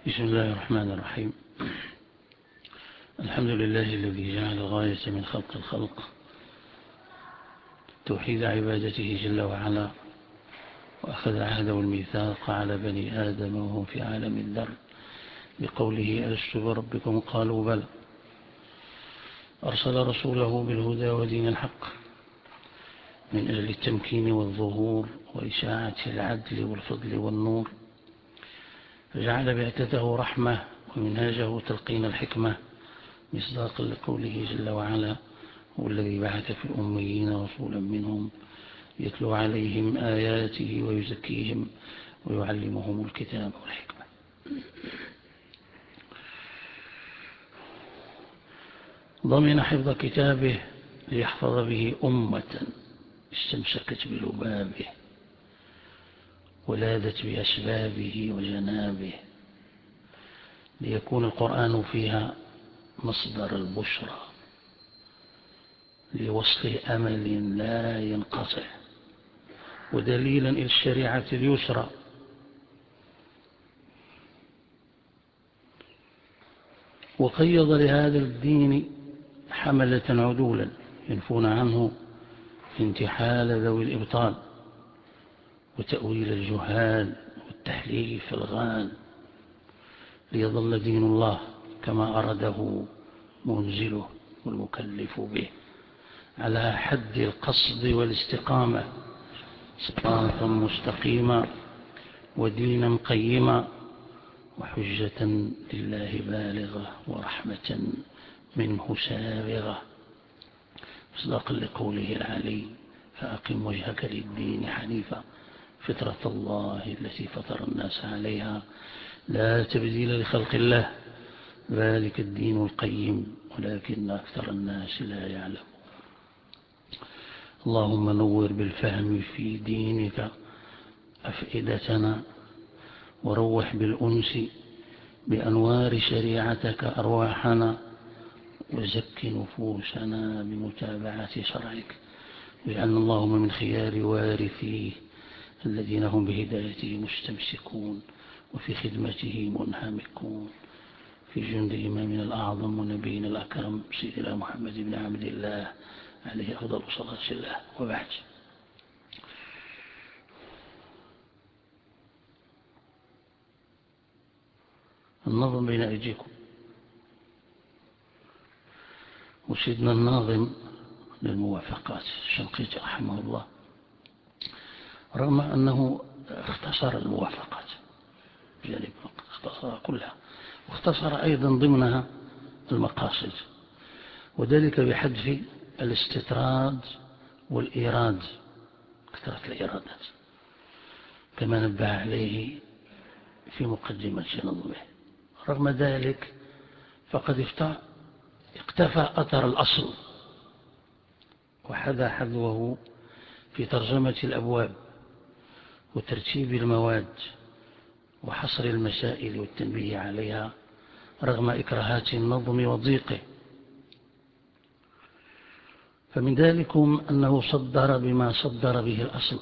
بسم الله الرحمن الرحيم. الحمد لله الذي جعل الغاية من خلق الخلق توحيد عبادته جل وعلا، وأخذ عهده والميثاق على بني آدم وهم في عالم الذر بقوله ألست بربكم قالوا بلى. أرسل رسوله بالهدى ودين الحق من أجل التمكين والظهور وإشاعة العدل والفضل والنور، فجعل بعثته رحمة ومنهاجه تلقين الحكمة مصداقا لقوله جل وعلا: هو الذي بعث في الأميين رسولا منهم يتلو عليهم آياته ويزكيهم ويعلمهم الكتاب والحكمة. ضمن حفظ كتابه ليحفظ به أمة استمسكت بلبابه ولادت بأسبابه وجنابه، ليكون القرآن فيها مصدر البشرى لوصل أمل لا ينقطع، ودليلا إلى الشريعة اليسرى، وقيض لهذا الدين حملة عدولا ينفون عنه انتحال ذوي الإبطال وتأويل الجهال والتحريف الغال، ليظل دين الله كما أراده منزله والمكلف به على حد القصد والاستقامة، صراطا مستقيما ودينا قيما وحجة لله بالغة ورحمة منه سابغة، مصداقا لقوله العلي: فأقم وجهك للدين حنيفا فطرة الله التي فطر الناس عليها لا تبديل لخلق الله ذلك الدين القيم ولكن أكثر الناس لا يعلم. اللهم نور بالفهم في دينك أفئدتنا، وروح بالأنس بأنوار شريعتك أرواحنا، وزك نفوسنا بمتابعة شرعك، لأن اللهم من خيار وارثيه الذين هم بهدايته مستمسكون وفي خدمته منهمكون، في جند إمامنا الأعظم ونبينا الأكرم سيدنا محمد بن عبد الله عليه أفضل صلاة الله. وبعد، النظم بين أيديكم، وسيدنا الناظم للموافقات الشنقيطي رحمه الله، رغم أنه اختصر الموافقات يعني اختصر كلها، واختصر أيضا ضمنها المقاصد، وذلك بحذف الاستطراد والإيراد، كثرة الإيرادات كما نبه عليه في مقدمة نظمه. رغم ذلك فقد اقتفى أثر الأصل وحذا حذوه في ترجمة الأبواب وترتيب المواد وحصر المسائل والتنبيه عليها رغم إكراهات النظم وضيقه. فمن ذلكم أنه صدر بما صدر به الأصل،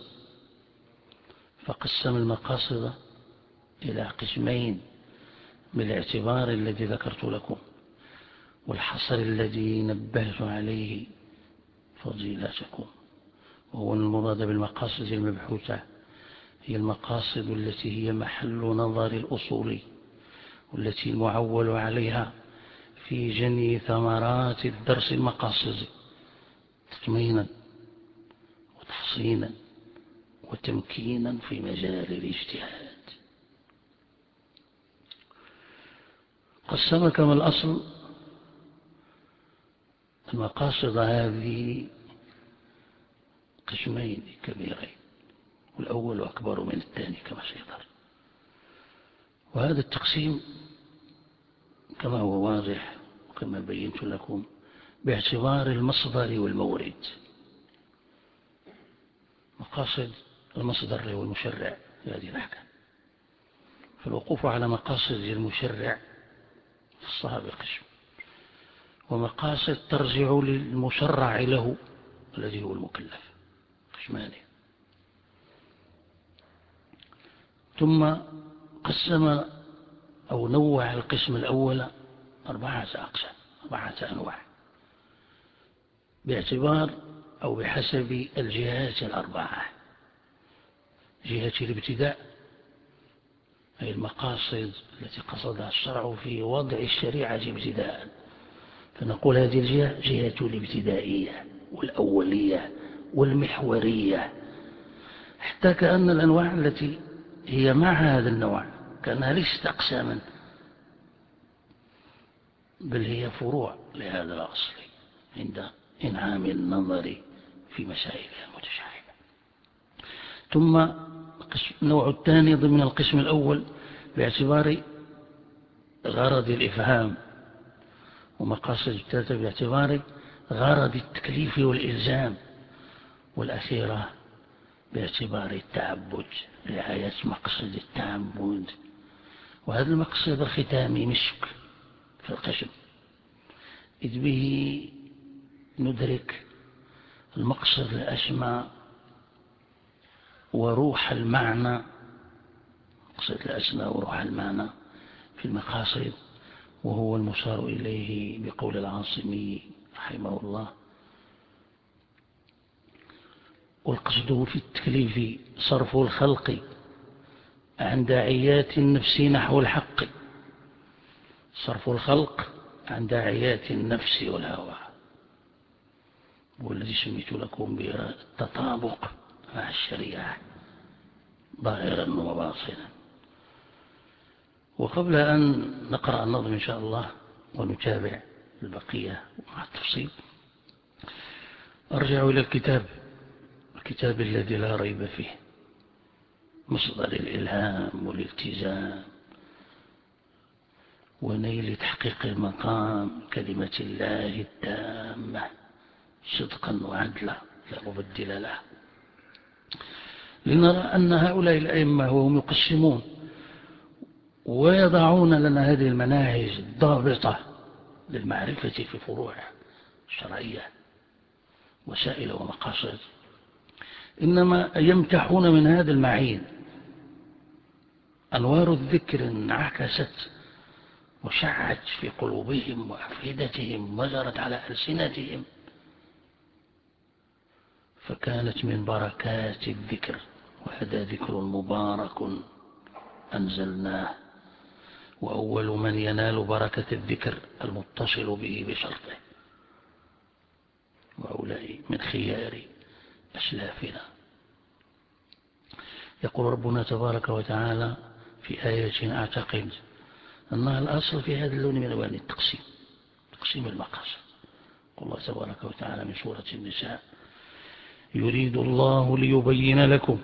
فقسم المقاصد إلى قسمين بالاعتبار الذي ذكرت لكم، والحصر الذي نبهت عليه فضيلتكم، وهو المراد بالمقاصد المبحوثة هي المقاصد التي هي محل نظر الأصولي، والتي المعول عليها في جني ثمرات الدرس المقاصدي تطمينا وتحصينا وتمكينا في مجال الاجتهاد. قسم كما الأصل المقاصد هذه قسمين كبيرين، والأول أكبر من الثاني كما سيظهر، وهذا التقسيم كما هو واضح وكما بينت لكم باعتبار المصدر والمورد. مقاصد المصدر والمشرع لهذه الأحكام، فالوقوف على مقاصد المشرع في الصحابة قسم، ومقاصد ترجع للمشرع له الذي هو المكلف قسمان. ثم قسم أو نوع القسم الأول 4 أقسام، 4 أنواع، باعتبار أو بحسب الجهات ال4: جهة الابتداء، أي المقاصد التي قصدها الشرع في وضع الشريعة ابتداء، فنقول هذه الجهة جهة الابتدائية والأولية والمحورية، حتى كأن الأنواع التي هي مع هذا النوع كأنها ليست أقساما، بل هي فروع لهذا الأصل عند إنعام النظر في مسائلها المتشعبة. ثم النوع الثاني ضمن القسم الأول باعتبار غرض الإفهام، ومقاصد الثالثة باعتبار غرض التكليف والإلزام، والأخيرة باعتبار التعبد، رعاية مقصد التعبد. وهذا المقصد الختامي مسك في القسم، إذ به ندرك المقصد الأسمى وروح المعنى، مقصد الأسمى وروح المعنى في المقاصد، وهو المشار إليه بقول العاصمي رحمه الله: والقصد في التكليف صرف الخلق عن داعيات النفس نحو الحق. صرف الخلق عن داعيات النفس والهوى، والذي سميت لكم بالتطابق مع الشريعة ظاهرا وباطنا. وقبل أن نقرأ النظم إن شاء الله ونتابع البقية مع التفصيل، أرجع إلى الكتاب الذي لا ريب فيه مصدر الإلهام والالتزام ونيل تحقيق المقام كلمة الله التامة صدقا وعدلا لا مبدل له، لنرى أن هؤلاء الأئمة وهم يقسمون ويضعون لنا هذه المناهج الضابطة للمعرفة في فروع الشرعية وسائل ومقاصد، إنما يمتحون من هذا المعين أنوار الذكر انعكست وشعت في قلوبهم وأفئدتهم وجرت على ألسنتهم، فكانت من بركات الذكر. وهذا ذكر مبارك أنزلناه، وأول من ينال بركة الذكر المتصل به بشرطه، وأولئك من خيار أسلافنا. يقول ربنا تبارك وتعالى في آية أعتقد أنها الأصل في هذا اللون من ألوان التقسيم، تقسيم المقاصد. يقول الله تبارك وتعالى من سورة النساء: يريد الله ليبين لكم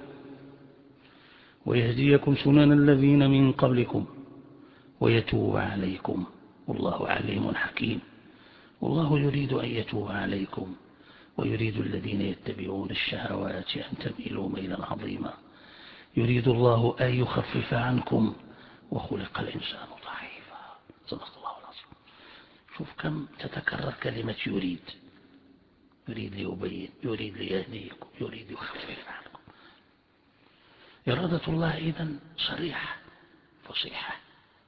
ويهديكم سنن الذين من قبلكم ويتوب عليكم والله عليم حكيم. والله يريد أن يتوب عليكم ويريد الذين يتبعون الشهوات أن تميلوا ميلا عظيما. يريد الله أن يخفف عنكم وخلق الإنسان ضعيفا. صدق الله العظيم. شوف كم تتكرر كلمة يريد: يريد ليبين، يريد ليهديكم، يريد يخفف عنكم. إرادة الله إذن صريحة فصيحة،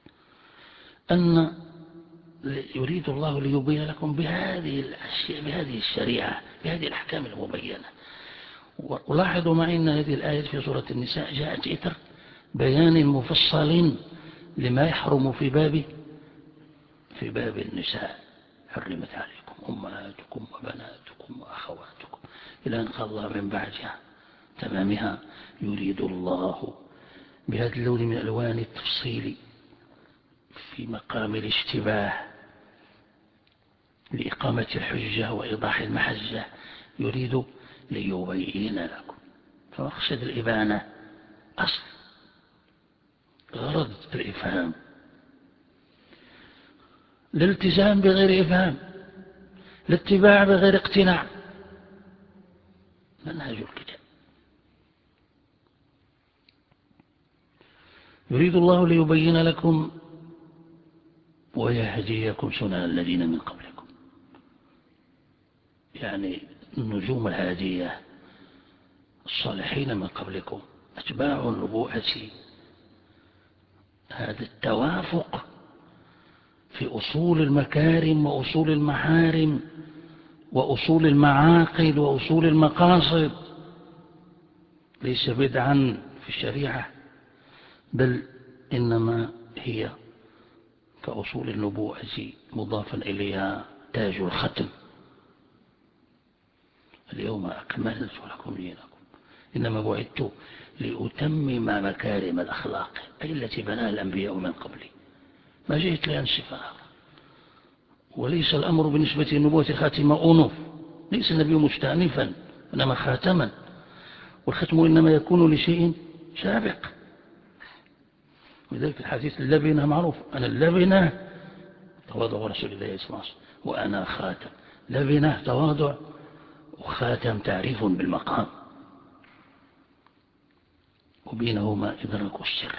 أن يريد الله ليبين لكم بهذه الأشياء، بهذه الشريعة، بهذه الأحكام المبينة. ولاحظوا معي أن هذه الآية في سورة النساء جاءت إثر بيان مفصل لما يحرم في باب النساء: حرمت عليكم أمهاتكم وبناتكم وأخواتكم، إلى أن قال الله من بعدها تمامها: يريد الله، بهذا اللون من ألوان التفصيل في مقام الاشتباه لإقامة الحجة وإيضاح المحجة، يريد ليبين لكم. فمقصد الإبانة أصل، غرض الإفهام، الالتزام بغير إفهام، الاتباع بغير اقتناع، منهج الكتاب. يريد الله ليبين لكم ويهديكم سنن الذين من قبلكم، يعني النجوم الهادية الصالحين من قبلكم، أتباع النبوءة هذا التوافق في أصول المكارم وأصول المحارم وأصول المعاقد وأصول المقاصد ليس بدعا في الشريعة، بل إنما هي كأصول النبوءة مضافا إليها تاج الختم: اليوم أكملت لكم دينكم. إنما بعثت لأتمم مكارم الأخلاق، أي التي بناها الأنبياء من قبلي، ما جئت لأنسفها. وليس الأمر بالنسبة للنبوة خاتم أنف، ليس النبي مستأنفا إنما خاتما، والختم إنما يكون لشيء سابق. ولذلك الحديث اللبنة معروف: أنا اللبنة تواضع رسول الله صلى الله عليه وسلم، وأنا خاتم. لبنة تواضع، وخاتم تعريف بالمقام، وبينهما إدراك السر.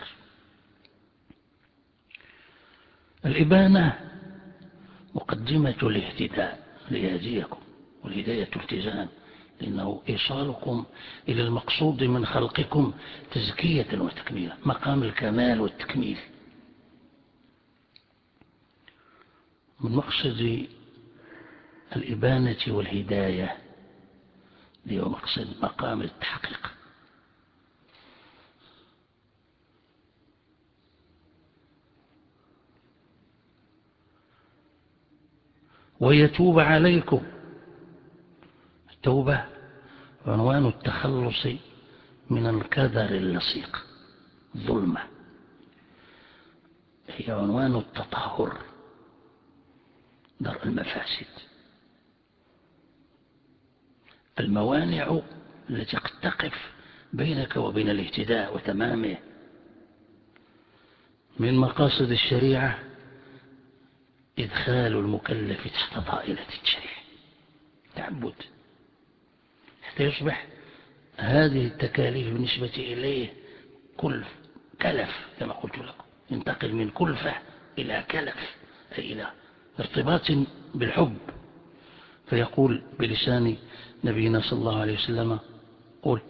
الإبانة مقدمة الاهتداء ليهديكم، والهداية التزام، لأنه إيصالكم إلى المقصود من خلقكم تزكية وتكميلا، مقام الكمال والتكميل. من مقصد الإبانة والهداية هو مقصد مقام التحقيق. ويتوب عليكم. التوبة عنوان التخلص من الكدر اللصيق، ظلمة، هي عنوان التطهر، درء المفاسد، الموانع التي قد تقف بينك وبين الاهتداء وتمامه. من مقاصد الشريعة إدخال المكلف تحت طائلة التشريع، تعبد، حتى يصبح هذه التكاليف بالنسبة إليه كلف، كما قلت لكم، ينتقل من كلفة إلى كلف، أي إلى ارتباط بالحب. فيقول بلسان نبينا صلى الله عليه وسلم: قل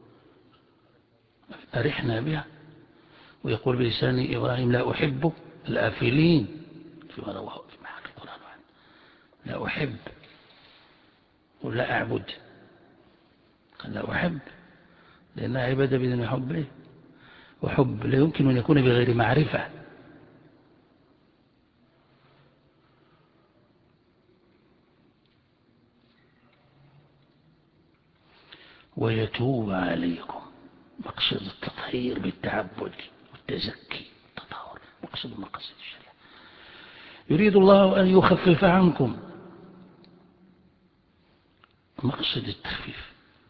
أرحنا بها. ويقول بلسان إبراهيم: لا أحب الآفلين، فيما رواه في محاكي القرآن: لا أحب ولا أعبد. قال لا أحب لأنها عبادة بدون حبه، وحب لا يمكن أن يكون بغير معرفة. ويتوب عليكم، مقصد التطهير بالتعبد والتزكي والتطهر، مقصد مقاصد الشريعة. يريد الله أن يخفف عنكم، مقصد التخفيف،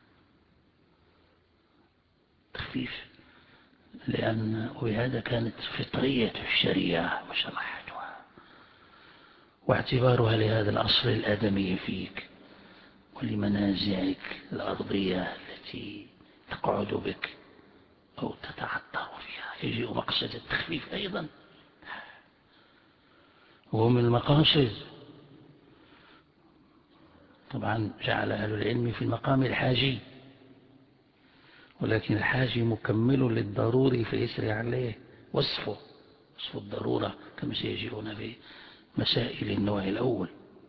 لأن وهذا كانت فطرية الشريعة وسماحتها واعتبارها لهذا الأصل الآدمي فيك ولمنازعك الأرضية التي تقعد بك أو تتعطر فيها. يجيء مقصد التخفيف أيضا، وهو من المقاصد. طبعا جعل أهل العلم في المقام الحاجي، ولكن الحاجي مكمل للضروري فيسري عليه وصف الضرورة، كما سيجيئون في مسائل النوع الأول.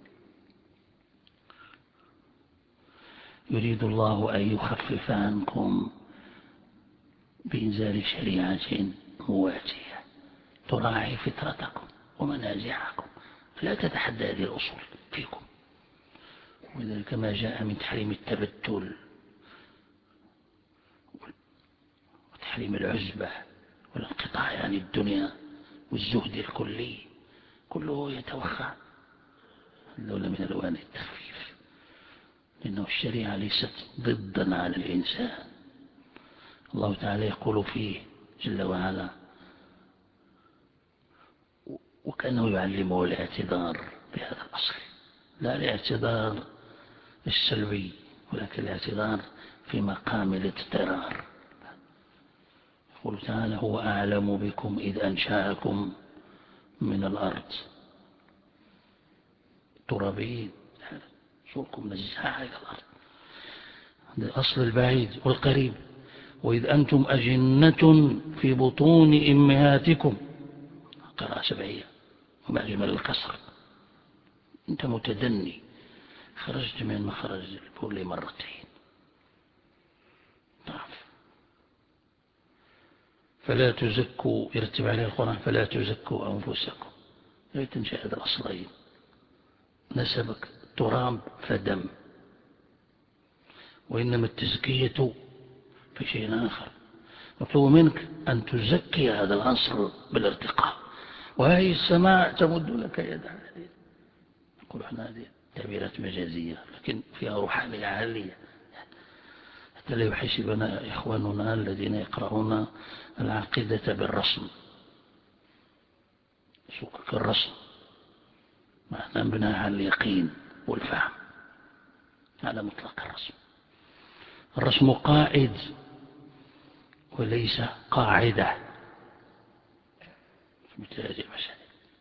يريد الله أن يخفف عنكم بإنزال شريعة مواتية تراعي فطرتكم ومنازعكم، لا تتحدى هذه الأصول فيكم. وذلك ما جاء من تحريم التبتل وتحريم العزبة والانقطاع عن الدنيا والزهد الكلي، كله يتوخى اللون من ألوان التخفيف، لأنه الشريعة ليست ضدا على الإنسان. الله تعالى يقول فيه جل وعلا، وكأنه يعلمه الاعتذار بهذا الأصل، لا الاعتذار السلبي، ولكن الاعتذار في مقام الاضطرار. يقول تعالى: هو أعلم بكم إذ أنشأكم من الأرض، ترابين، صوركم نزاع إلى الأرض، هذا الأصل البعيد والقريب. وإذ أنتم أجنة في بطون أمهاتكم، قراءة سبعية ومع جمال الكسر. أنت متدني، خرجت من مخرج البول مرتين، ضعف. فلا تزكوا، يرتب عليه القرآن فلا تزكوا أنفسكم. لا تنشأ هذا الأصلين، نسبك تراب فدم، وإنما التزكية في شيء آخر. مطلوب منك أن تزكي هذا الأصل بالارتقاء، وهي السماء تمد لك يدها. نقول احنا هذه تعبيرات مجازية لكن فيها روحانية عالية، حتى لا يحسبنا إخواننا الذين يقرؤون العقيدة بالرسم. سكك الرسم معناه بناء على اليقين والفهم، على مطلق الرسم. الرسم قائد وليس قاعدة في مثل هذه المسائل.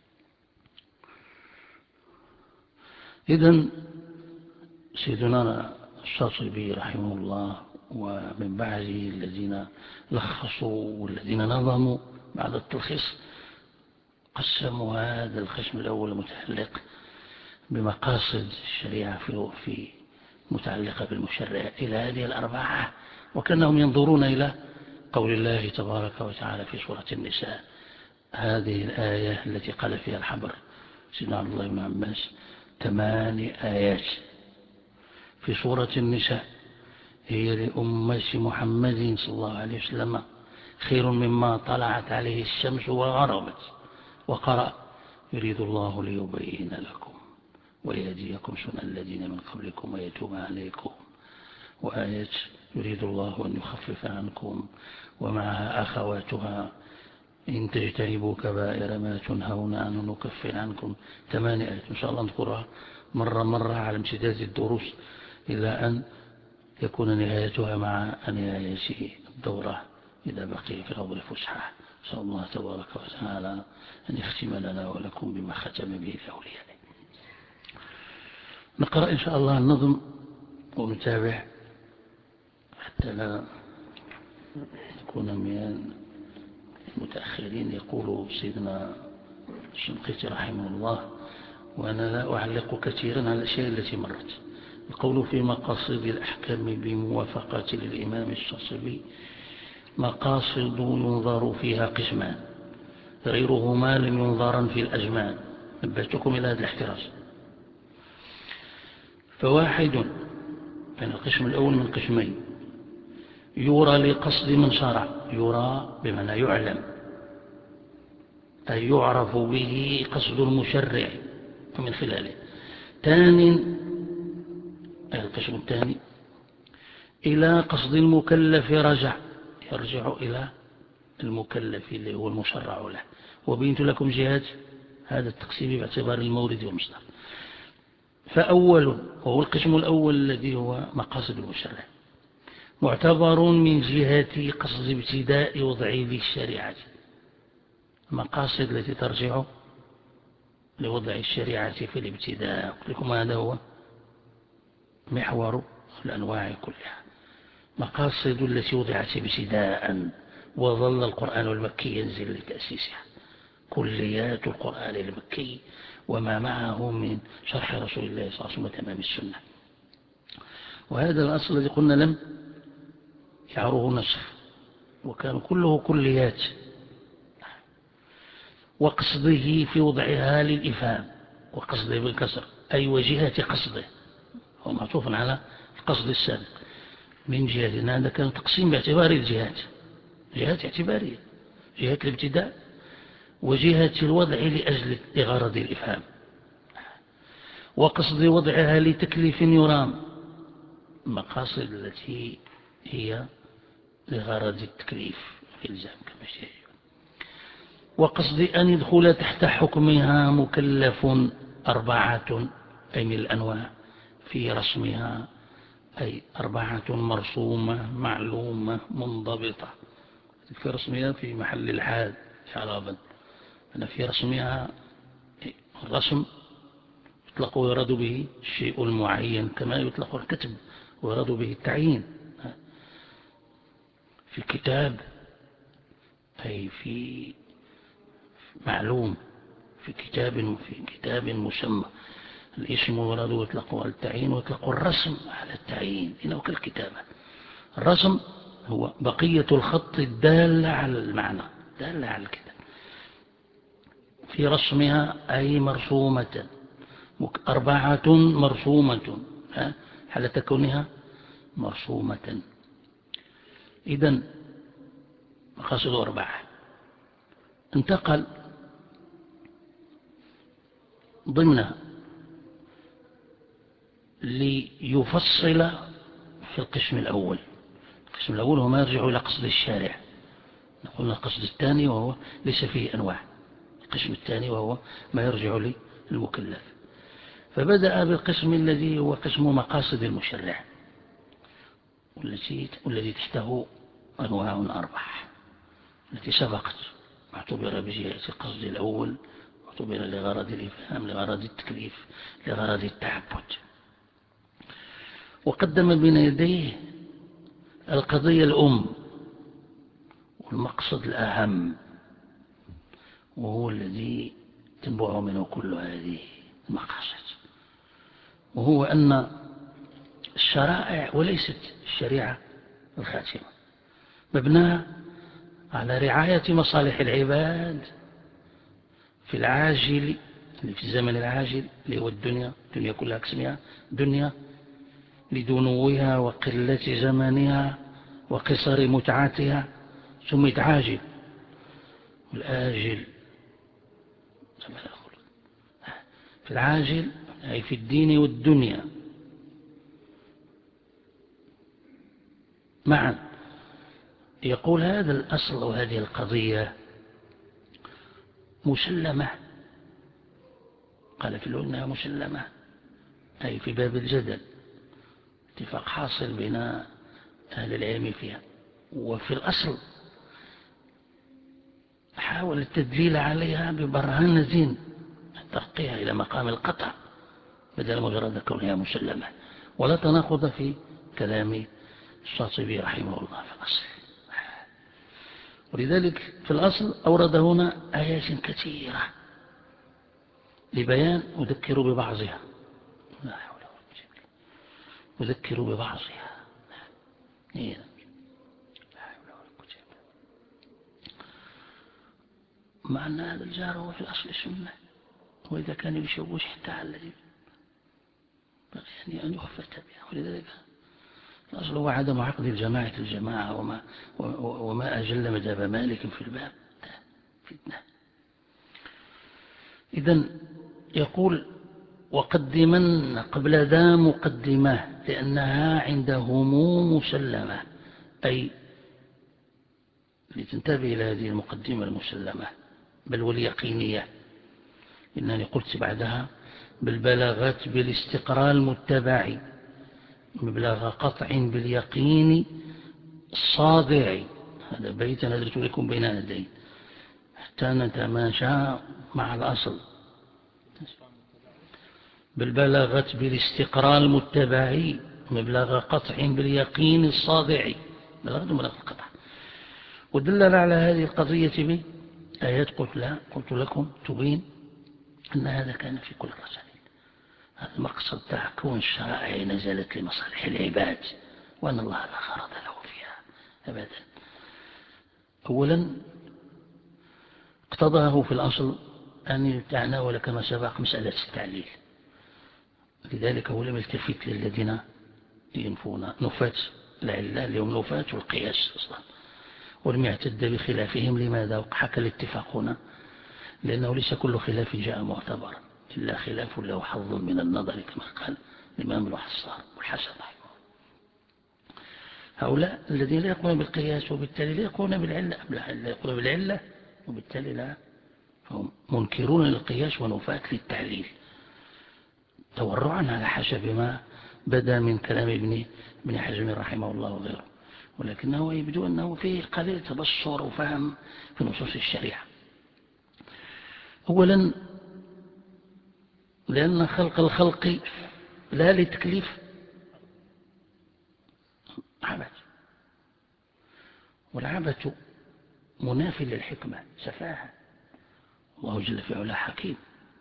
إذن سيدنا الشاطبي رحمه الله ومن بعده الذين لخصوا والذين نظموا بعد التلخيص قسموا هذا القسم الأول المتعلق بمقاصد الشريعة في متعلقة بالمشرع إلى هذه الأربعة، وكأنهم ينظرون إلى قول الله تبارك وتعالى في سورة النساء، هذه الآية التي قال فيها الحبر سيدنا عبد الله بن عباس 8 آيات في سورة النساء هي لأمة محمد صلى الله عليه وسلم خير مما طلعت عليه الشمس وغربت. وقرأ يريد الله ليبين لكم ويهديكم سنن الذين من قبلكم ويتوب عليكم. وآية يريد الله أن يخفف عنكم ومعها أخواتها إن تجتنبوا كبائر ما تنهون عنه نكفر عنكم. 8 آيات إن شاء الله نذكرها مرة على امتداد الدروس إلى أن يكون نهايتها مع نهاية الدورة إذا بقي في الأرض الفسحة. نسأل الله تبارك وتعالى أن يختم لنا ولكم بما ختم به الأولياء. نقرأ إن شاء الله النظم ونتابع حتى لا نكون من المتأخرين. يقول سيدنا الشنقيطي رحمه الله، وأنا لا أعلق كثيرا على الأشياء التي مرت. القول في مقاصد الأحكام بموافقة للإمام الشاطبي مقاصد ينظر فيها قسمان غيرهما لم ينظرا في الأزمان. نبهتكم إلى هذا الاحتراز. فواحد من القسم الأول من قسمين يرى لقصد من شرع، يرى بمعنى يعلم أي يعرف به قصد المشرع ومن خلاله. ثاني القسم الثاني إلى قصد المكلف يرجع إلى المكلف اللي هو المشرع له. وبينت لكم جهات هذا التقسيم باعتبار المورد والمصدر. فأول وهو القسم الأول الذي هو مقاصد المشرع معتبر من جهة قصد ابتداء وضعه للشريعة، المقاصد التي ترجع لوضع الشريعة في الابتداء. قلت لكم هذا هو محور الأنواع كلها. مقاصد التي وضعت ابتداء وظل القرآن المكي ينزل لتأسيسها، كليات القرآن المكي وما معه من شرح رسول الله صلى الله عليه وسلم وتمام السنة. وهذا الأصل الذي قلنا لم يعره نسخ وكان كله كليات، وقصده في وضعها للإفهام، وقصده بالكسر أي وجهة قصده، هو معطوف على القصد السابق. من جهة هذا كان تقسيم باعتبار الجهات، جهات اعتبارية، جهة الابتداء وجهة الوضع لغرض الإفهام، وقصد وضعها لتكليف يرام، المقاصد التي هي لغرض التكليف الإلزام كما شيء، وقصد أن يدخل تحت حكمها مكلف 4 أي من الأنواع في رسمها، أي 4 مرسومة معلومة منضبطة. في رسمها في محل الحال إعرابا، أن في رسمها الرسم يطلق ويراد به الشيء المعين كما يطلق الكتب ويراد به التعيين. في كتاب أي في معلوم في كتاب مسمى. الاسم ورد يطلق على التعيين ويطلق الرسم على التعيين، إنه كالكتابة. الرسم هو بقية الخط الدالة على المعنى، دالة على الكتاب، في رسمها أي مرسومة. 4 مرسومة، حالة كونها مرسومة. إذن مقاصد 4. انتقل ضمنها ليفصل في القسم الأول. القسم الأول هو ما يرجع إلى قصد الشارع. نقول القصد الثاني وهو ليس فيه أنواع. القسم الثاني وهو ما يرجع للمكلف. فبدأ بالقسم الذي هو قسم مقاصد المشرع، والذي تحته أنواع 4 التي سبقت، اعتبر بجهة القصد الأول، اعتبر لغرض الإفهام، لغرض التكليف، لغرض التعبد. وقدم بين يديه القضية الأم والمقصد الأهم، وهو الذي تنبع منه كل هذه المقاصد، وهو أن الشرائع وليست الشريعة الخاتمة مبناها على رعاية مصالح العباد في العاجل، في الزمن العاجل اللي هو الدنيا كلها قسمها دنيا لدنوها وقلة زمنها وقصر متعتها، سميت عاجل. والآجل في العاجل أي في الدين والدنيا معا. يقول هذا الأصل وهذه القضية مسلمة، قال في اللغة إنها مسلمة أي في باب الجدل، اتفاق حاصل بين أهل العلم فيها. وفي الأصل حاول التدليل عليها ببرهنة ترقيها إلى مقام القطع بدل مجرد كونها مسلمة، ولا تناقض في كلام الشاطبي رحمه الله في الأصل. ولذلك في الأصل أورد هنا آيات كثيرة لبيان أذكر ببعضها، لا حول ولا قوة إلا بالله، أذكر ببعضها، لا حول ولا قوة إلا بالله. مع أن هذا الجار هو في الأصل السنة، وإذا كان يشوش حتى على الذي يعني أن يخفت بها. ولذلك الأصل هو عدم عقد الجماعة وما أجل مذهب مالك في الباب فتنة. إذن يقول وقدمن قبل ذا مقدمة لأنها عندهم مسلمة، أي لتنتبه إلى هذه المقدمة المسلمة بل واليقينية. إنني قلت بعدها بالبلاغات بالاستقراء المتبع مبلغ قطع باليقين الصادع. هذا بيت نزلت لكم بين يدين حتى نتماشى مع الأصل. بالبلاغة بالاستقراء المتبع مبلغ قطع باليقين الصادع، بلغة مبلغ القطع. ودلل على هذه القضية بآيات قلت لكم تبين أن هذا كان في كل الرسائل. هذا المقصد تاع كون الشرائع نزلت لمصالح العباد، وأن الله لا غرض له فيها أبدا. أولا اقتضاه في الأصل أن يتناول كما سبق مسألة التعليل، لذلك هو لم يلتفت للذين ينفون نفاة العلة اليوم نفاة والقياس أصلا، ولم يعتد بخلافهم. لماذا؟ حكى الاتفاق هنا لأنه ليس كل خلاف جاء معتبرا إلا خلاف له حظ من النظر كما قال الإمام الحصار والحسن رحمه. هؤلاء الذين لا يقولون بالقياس وبالتالي لا يقولون بالعلة، لا يقولون بالعلة وبالتالي لا، فهم منكرون للقياس ونفاة للتعليل تورعا على حسب ما بدا من كلام ابن حزم رحمه الله وغيره، ولكنه يبدو أنه فيه قليل تبصر وفهم في نصوص الشريعة. أولا لأن خلق الخلق لا لتكليف عبث، والعبث منافي للحكمة سفاهة، الله جل في علاه حكيم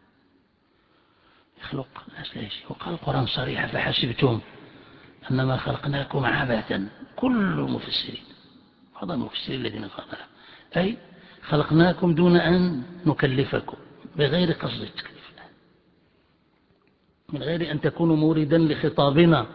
يخلق الناس لا شيء. وقال القرآن صريحا فحسبتم أنما خلقناكم عبثا. كل المفسرين بعض المفسرين الذين قالوا أي خلقناكم دون أن نكلفكم بغير قصد التكليف، من غير أن تكونوا موردا لخطابنا.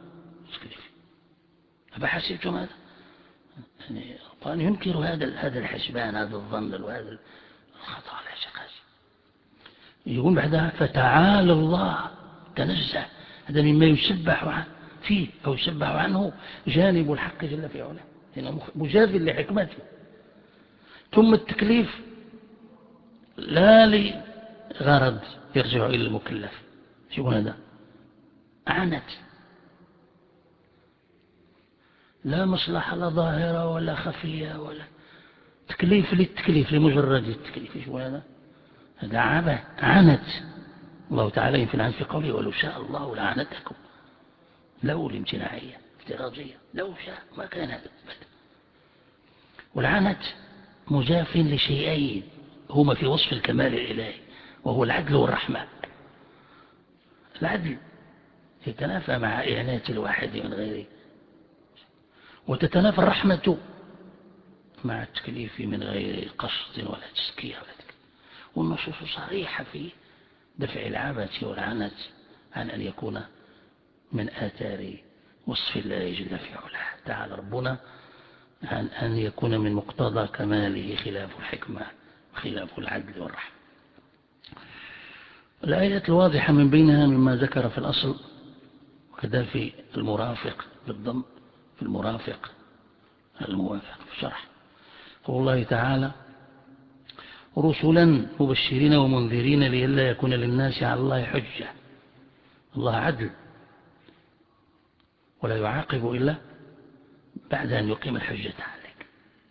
أفحسبتم هذا يعني القرآن ينكر هذا الحسبان، هذا الظن وهذا الخطأ لا شك. يقول بعدها فتعالى الله تنزه، هذا مما يسبح فيه أو يسبح عنه جانب الحق جل في علاه، هنا مجاف لحكمته. ثم التكليف لا لغرض يرجع إلى المكلف، شو هذا عنت، لا مصلحة لا ظاهرة ولا خفية ولا تكليف للتكليف لمجرد التكليف. شو هذا عبث عنت. الله تعالى ينفي عنه في قوله ولو شاء الله لعنتكم، لو الامتناعية افتراضية، لو شاء ما كان هذا. والعنت مجاف لشيئين هما في وصف الكمال الإلهي، وهو العدل والرحمة. العدل يتنافى مع إعنات الواحد من غيره، وتتنافى الرحمة مع التكليف من غير قصد ولا تزكية ولا تكليف. والنصوص صريحة في دفع العبث والعنت عن أن يكون من آثار وصف الله جل في علاه تعالى ربنا، عن أن يكون من مقتضى كماله خلاف الحكمة وخلاف العدل والرحمة. الآيات الواضحة من بينها مما ذكر في الأصل وكذا في المرافق بالضم، في المرافق الموافق في الشرح قول الله تعالى رسلا مبشرين ومنذرين لئلا يكون للناس على الله حجة. الله عدل ولا يعاقب إلا بعد أن يقيم الحجة عليك،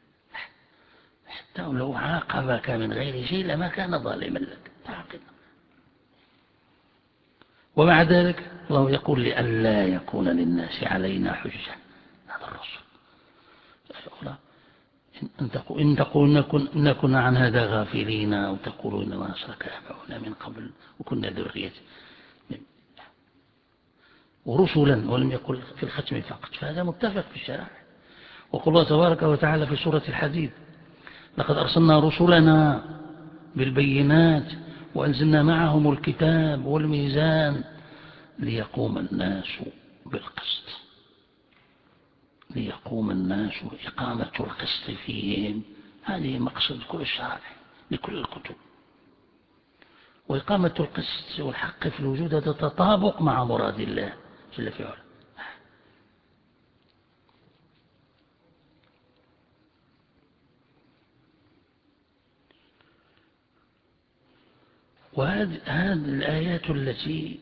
حتى لو عاقبك من غير شيء لما كان ظالما لك تعاقب. ومع ذلك الله يقول لئلا يكون للناس علينا حجة. هذا الرسل إن تقول نكن عن هذا غافلين أو تقولوا إنما أشرك آباؤنا من قبل وكنا ذرية، ورسلا ولم يقل في الختم فقط، فهذا متفق في الشرائع. وقال الله تبارك وتعالى في سورة الحديد لقد أرسلنا رسلنا بالبينات وأنزلنا معهم الكتاب والميزان ليقوم الناس بالقسط. ليقوم الناس إقامة القسط فيهم، هذه مقصد كل الشرائع لكل الكتب. وإقامة القسط والحق في الوجود هذا تطابق مع مراد الله جل في علاه. وهذه الآيات التي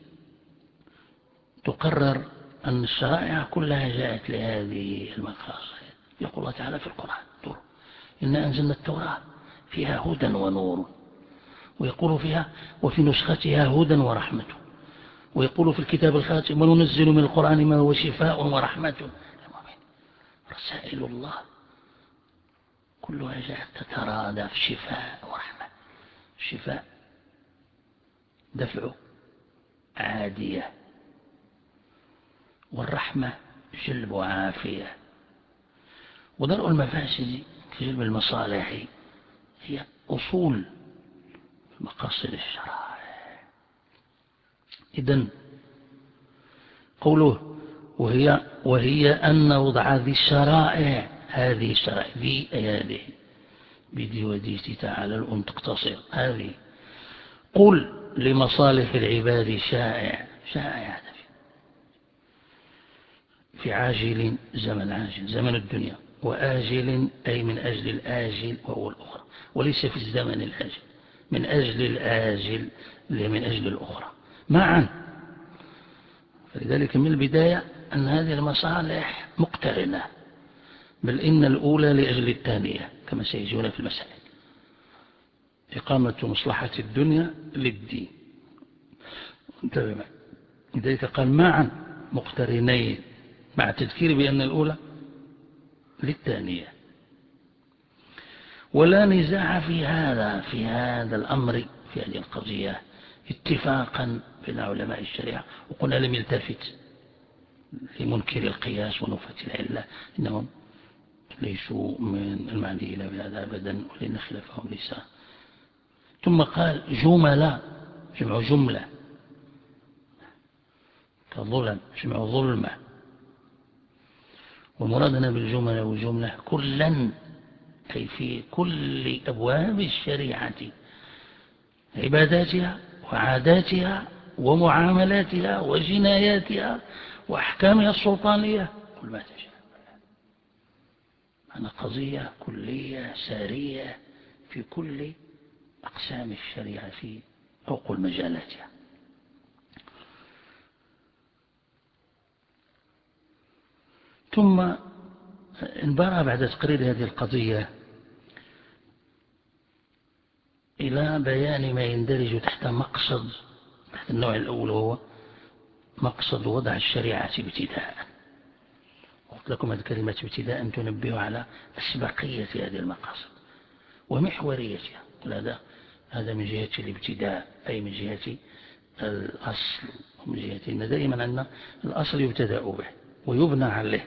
تقرر أن الشرائع كلها جاءت لهذه المقاصد. يقول الله تعالى في القرآن إنا أنزلنا التوراة فيها هدى ونور، ويقول فيها وفي نسختها هدى ورحمة، ويقول في الكتاب الخاتم وننزل من القرآن ما هو شفاء ورحمة للمؤمنين. رسائل الله كلها جاءت تترادف شفاء ورحمة. الشفاء دفع عادية، والرحمة جلب عافية، ودرء المفاسد في جلب المصالح هي أصول مقاصد الشرائع. إذن قوله وهي أن وضع ذي الشرائع، هذه الشرائع ذي هذه بدي وديتي تعالى الأم تقتصر هذه، قل لمصالح العباد شائع. شائع هذا في عاجل زمن عاجل زمن الدنيا، وآجل أي من أجل الآجل وهو الأخرى، وليس في الزمن الآجل من أجل الآجل من أجل الأخرى معا. فلذلك من البداية أن هذه المصالح مقترنة، بل إن الأولى لأجل الثانية كما سيجون في المسائل. إقامة مصلحة الدنيا للدين، انتبه معي، لذلك قال معا مقترنين مع التذكير بأن الأولى للثانية. ولا نزاع في هذا الأمر، في هذه القضية اتفاقا بين علماء الشريعة. وقلنا لم يلتفت لمنكر القياس ونفة العلة، إنهم ليسوا من المعنيين بهذا أبدا، ولأن خلافهم ليس. ثم قال جملة، جمع جملة كظلم، جمع ظلمة. ومرادنا بالجملة والجملة كلا، أي في كل أبواب الشريعة، عباداتها وعاداتها ومعاملاتها وجناياتها وأحكامها السلطانية، كل ما تشاء. أنا قضية كلية سارية في كل أقسام الشريعة أو كل مجالاتها. ثم انبرى بعد تقرير هذه القضية إلى بيان ما يندرج تحت مقصد، تحت النوع الأول، وهو مقصد وضع الشريعة ابتداء. قلت لكم هذه كلمة ابتداء تنبه على أسبقية هذه المقاصد ومحوريتها. هذا من جهة الابتداء، أي من جهة الأصل، ومن جهة أن دائما أن الأصل يبتدأ به ويبنى عليه.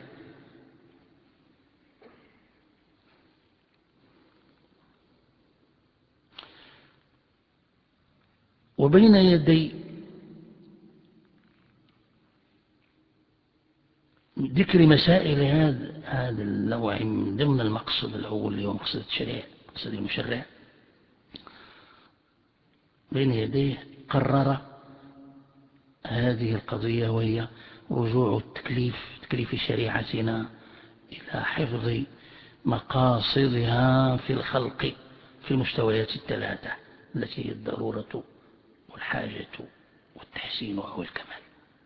وبين يدي ذكر مسائل هذا النوع من ضمن المقصد الأول اللي هو مقصد الشريعة، مقصد المشرع، بين يديه قرر هذه القضية، وهي رجوع تكليف شريعتنا إلى حفظ مقاصدها في الخلق في المستويات الثلاثة التي هي الضرورة والحاجة والتحسين أو الكمال.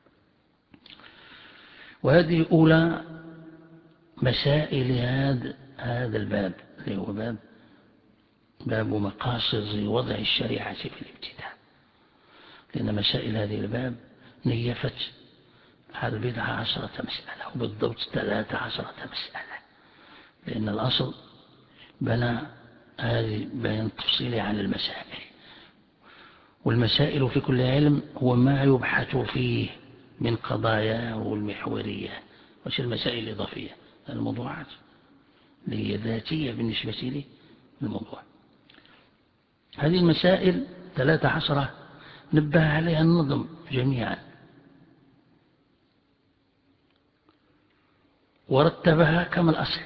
وهذه أولى مسائل هذا الباب، اللي هو باب مقاصد وضع الشريعة في الابتداء. لأن مسائل هذه الباب نيفت على 12 مسألة، وبالضبط 13 مسألة، لأن الأصل بنى هذه بيان تفصيلي عن المسائل. والمسائل في كل علم هو ما يبحث فيه من قضاياه والمحورية، وش المسائل الإضافية، الموضوعات اللي هي ذاتية بالنسبة للموضوع. هذه المسائل 13 نبه عليها النظم جميعا، ورتبها كما الأصل،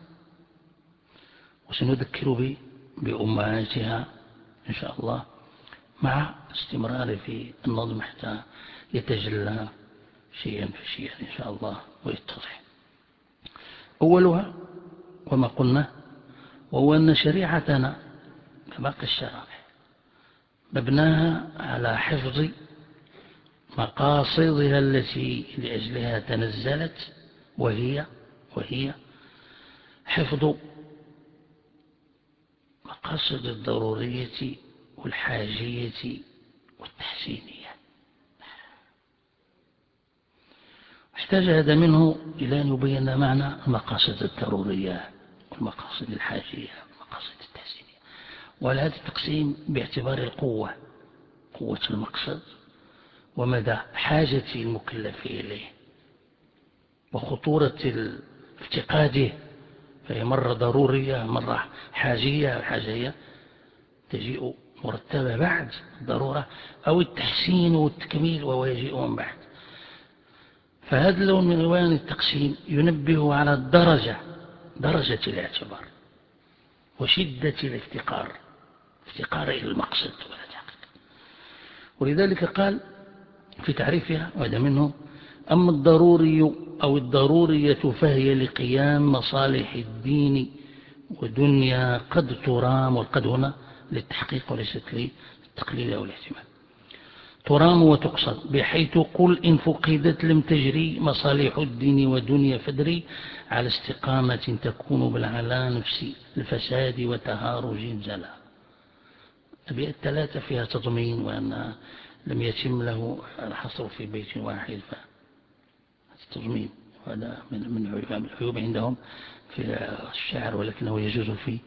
وسنذكر بأمهاتها إن شاء الله مع استمرار في النظم حتى يتجلى شيئا فشيئا إن شاء الله ويتضح. أولها وما قلنا، وهو أن شريعتنا كباقي الشرائع مبناها على حفظ مقاصدها التي لأجلها تنزلت، وهي حفظ مقاصد الضرورية والحاجية والتحسينية. احتاج هذا منه إلى أن يبين معنى المقاصد الضرورية والمقاصد الحاجية والمقاصد التحسينية. وهذا التقسيم باعتبار القوة، قوة المقصد ومدى حاجة المكلف إليه وخطورة افتقاده، فهي مرة ضرورية مرة حاجية. الحاجية تجيء مرتبة بعد الضرورة، أو التحسين والتكميل وهو يجيء من بعد. فهذا اللون من ألوان التقسيم ينبه على درجة الاعتبار وشدة الافتقار إلى المقصد والتحقيق. ولذلك قال في تعريفها، وهذا منه: أما الضروري أو الضرورية فهي لقيام مصالح الدين ودنيا قد ترام، والقد هنا للتحقيق وليست للتقليل أو الاحتمال، ترام وتقصد، بحيث قل إن فقدت لم تجري مصالح الدين ودنيا فدري على استقامة تكون بالعلا نفس الفساد وتهارج زلا. الأبيات الثلاثة فيها تضمين، وأن لم يتم له الحصر في بيت واحد، فالتضمين هذا من العيوب عندهم في الشعر، ولكنه يجوز في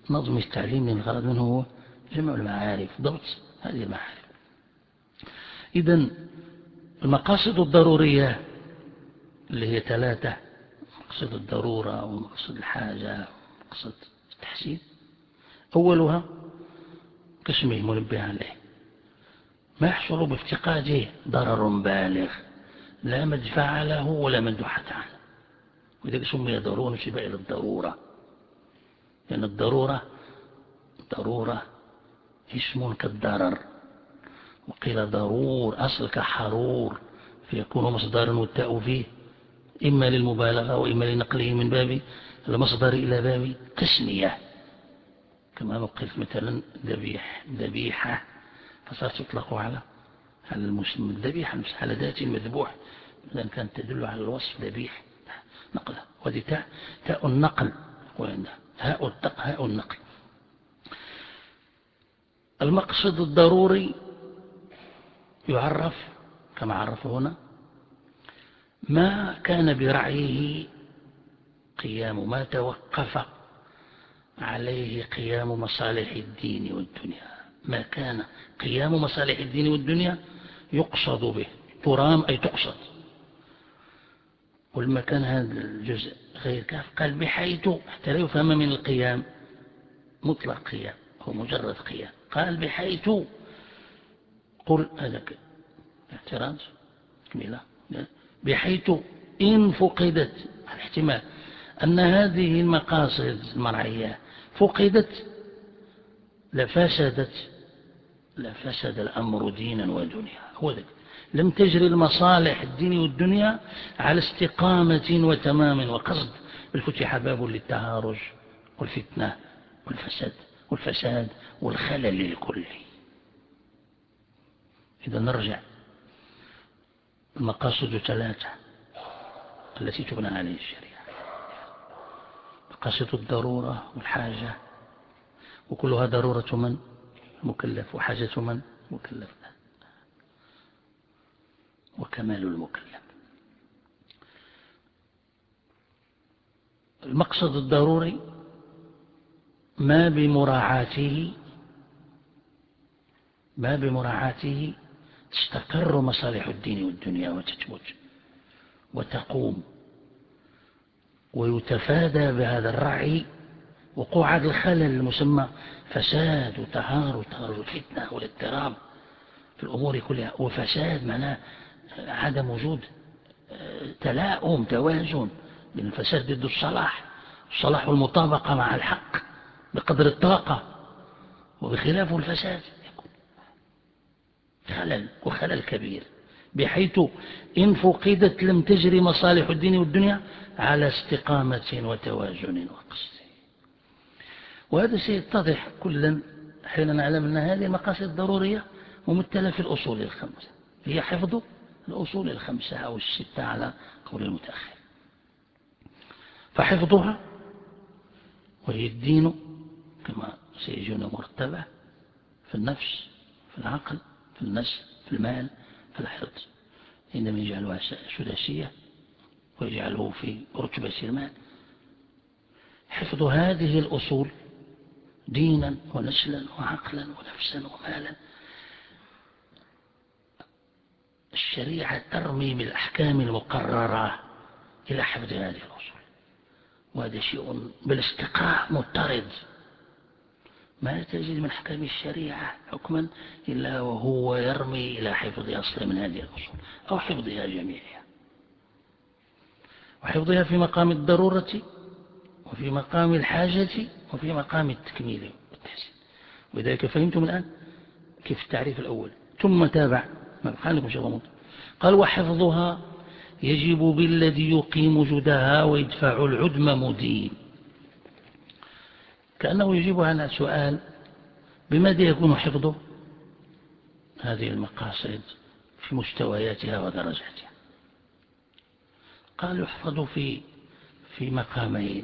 نظم التعليم الغرض منه هو جمع المعارف، ضبط هذه المعارف. إذن المقاصد الضرورية اللي هي 3: مقصد الضرورة ومقصد الحاجة ومقصد التحسين. أولها كاسمه منبه عليه، ما يحصل بافتقاده ضرر بالغ لا مدفع له ولا مندوحة عنه، وذلك سمي ضرورة نسبة إلى الضرورة، لأن الضرورة ضرورة اسم كالضرر، وقيل ضرور أصل كحرور، فيكون مصدرا والتاء فيه إما للمبالغة وإما لنقله من باب المصدر إلى باب تسمية، كما نقلت مثلا ذبيحة فصارت تطلق على المسلم الذبيحة نفس على ذات المذبوح، إذا كانت تدل على الوصف ذبيح نقله، وهذه تاء النقل هاء النقل. المقصد الضروري يعرف كما عرفه هنا ما كان برعيه قيام، ما توقف عليه قيام مصالح الدين والدنيا، ما كان قيام مصالح الدين والدنيا يقصد به، ترام أي تقصد. ولما كان هذا الجزء غير كاف قال بحيث حتى لا يفهم من القيام مطلق قيام هو مجرد قيام، قال بحيث قل هذا اعتراض كميلة، بحيث إن فقدت الاحتمال أن هذه المقاصد المرعية فقدت لفسد الأمر دينا ودنيا، هو ذلك لم تجري المصالح الدين والدنيا على استقامة وتمام وقصد، بل فتح باب للتهارج والفتنة والفساد والخلل الكلي. إذا نرجع، المقاصد 3 التي تبنى عليه الشريعة: مقاصد الضرورة والحاجة، وكلها ضرورة من مكلف وحاجة من مكلف وكمال المكلف. المقصد الضروري ما بمراعاته تستقر مصالح الدين والدنيا وتثبت وتقوم، ويتفادى بهذا الرعي وقوع هذا الخلل المسمى فساد وتهارج فتنة والاضطراب في الأمور كلها. وفساد معناه عدم وجود تلاؤم توازن بين الفساد ضد الصلاح والمطابقة مع الحق بقدر الطاقة، وبخلافه الفساد يكون خلل كبير، بحيث إن فقدت لم تجري مصالح الدين والدنيا على استقامة وتوازن وقصد. وهذا سيتضح كلا حين نعلم أن هذه المقاصد الضرورية ممثلة في الأصول 5، هي حفظ الأصول 5 أو 6 على قول المتأخر. فحفظها وهي الدين كما سيجون مرتبة في النفس، في العقل، في النسل، في المال، في الحرص، عندما يجعلها سداسية ويجعله في رتبة المال. حفظ هذه الأصول دينا ونسلا وعقلا ونفسا ومالا، الشريعة ترمي بالأحكام المقررة إلى حفظ هذه الأصول، وهذا شيء بالاستقراء مضطرد، ما تجد من أحكام الشريعة حكما إلا وهو يرمي إلى حفظ أصل من هذه الأصول أو حفظها جميعها، وحفظها في مقام الضرورة وفي مقام الحاجة وفي مقام التكميل والتحسين. ولذلك فهمتم الآن كيف التعريف الأول، ثم تابع ما بقى لكم شيء غموض، قال وحفظها يجب بالذي يقيم جدها ويدفع العدم مدين. كأنه يجيب على سؤال بماذا يكون حفظ هذه المقاصد في مستوياتها ودرجاتها. قال يحفظ في مقامين: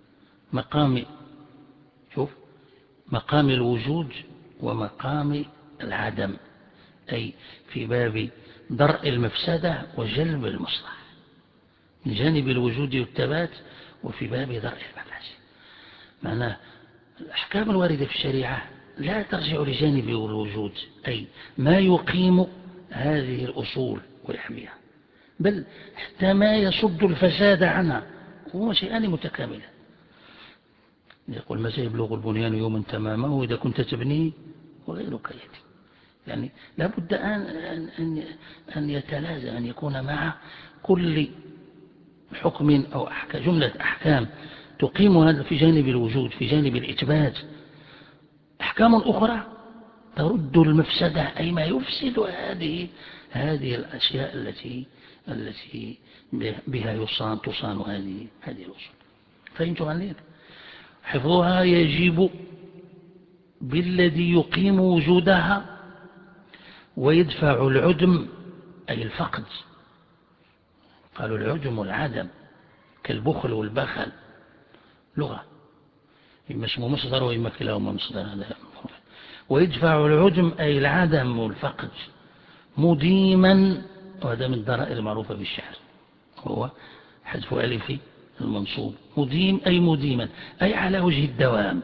مقام الوجود ومقام العدم، أي في باب درء المفسدة وجلب المصلحة من جانب الوجود والثبات، وفي باب درء المفاسد. معناه الأحكام الواردة في الشريعة لا ترجع لجانب الوجود، أي ما يقيم هذه الأصول ويحميها، بل حتى ما يصد الفساد عنها، هما شيئان متكاملان. يقول ما سيبلغ البنيان يوما تمامه إذا كنت تبنيه وغيرك يأتي. يعني لا بد أن يتلازم، أن يكون مع كل حكم أو جملة أحكام تقيم هذا في جانب الوجود، في جانب الإثبات، أحكام أخرى ترد المفسدة، أي ما يفسد هذه الأشياء التي بها تصان هذه الأصول. فهمتم عني؟ حفظها يجب بالذي يقيم وجودها ويدفع العدم، أي الفقد. قالوا العدم والعدم كالبخل والبخل لغة، إما اسمه مصدر وإما كلاهما مصدر. هذا ويدفع العدم أي العدم والفقد مديما، وهذا من الضرائر المعروفة بالشعر، هو حذف ألف المنصوب. مديم أي مديما، أي على وجه الدوام.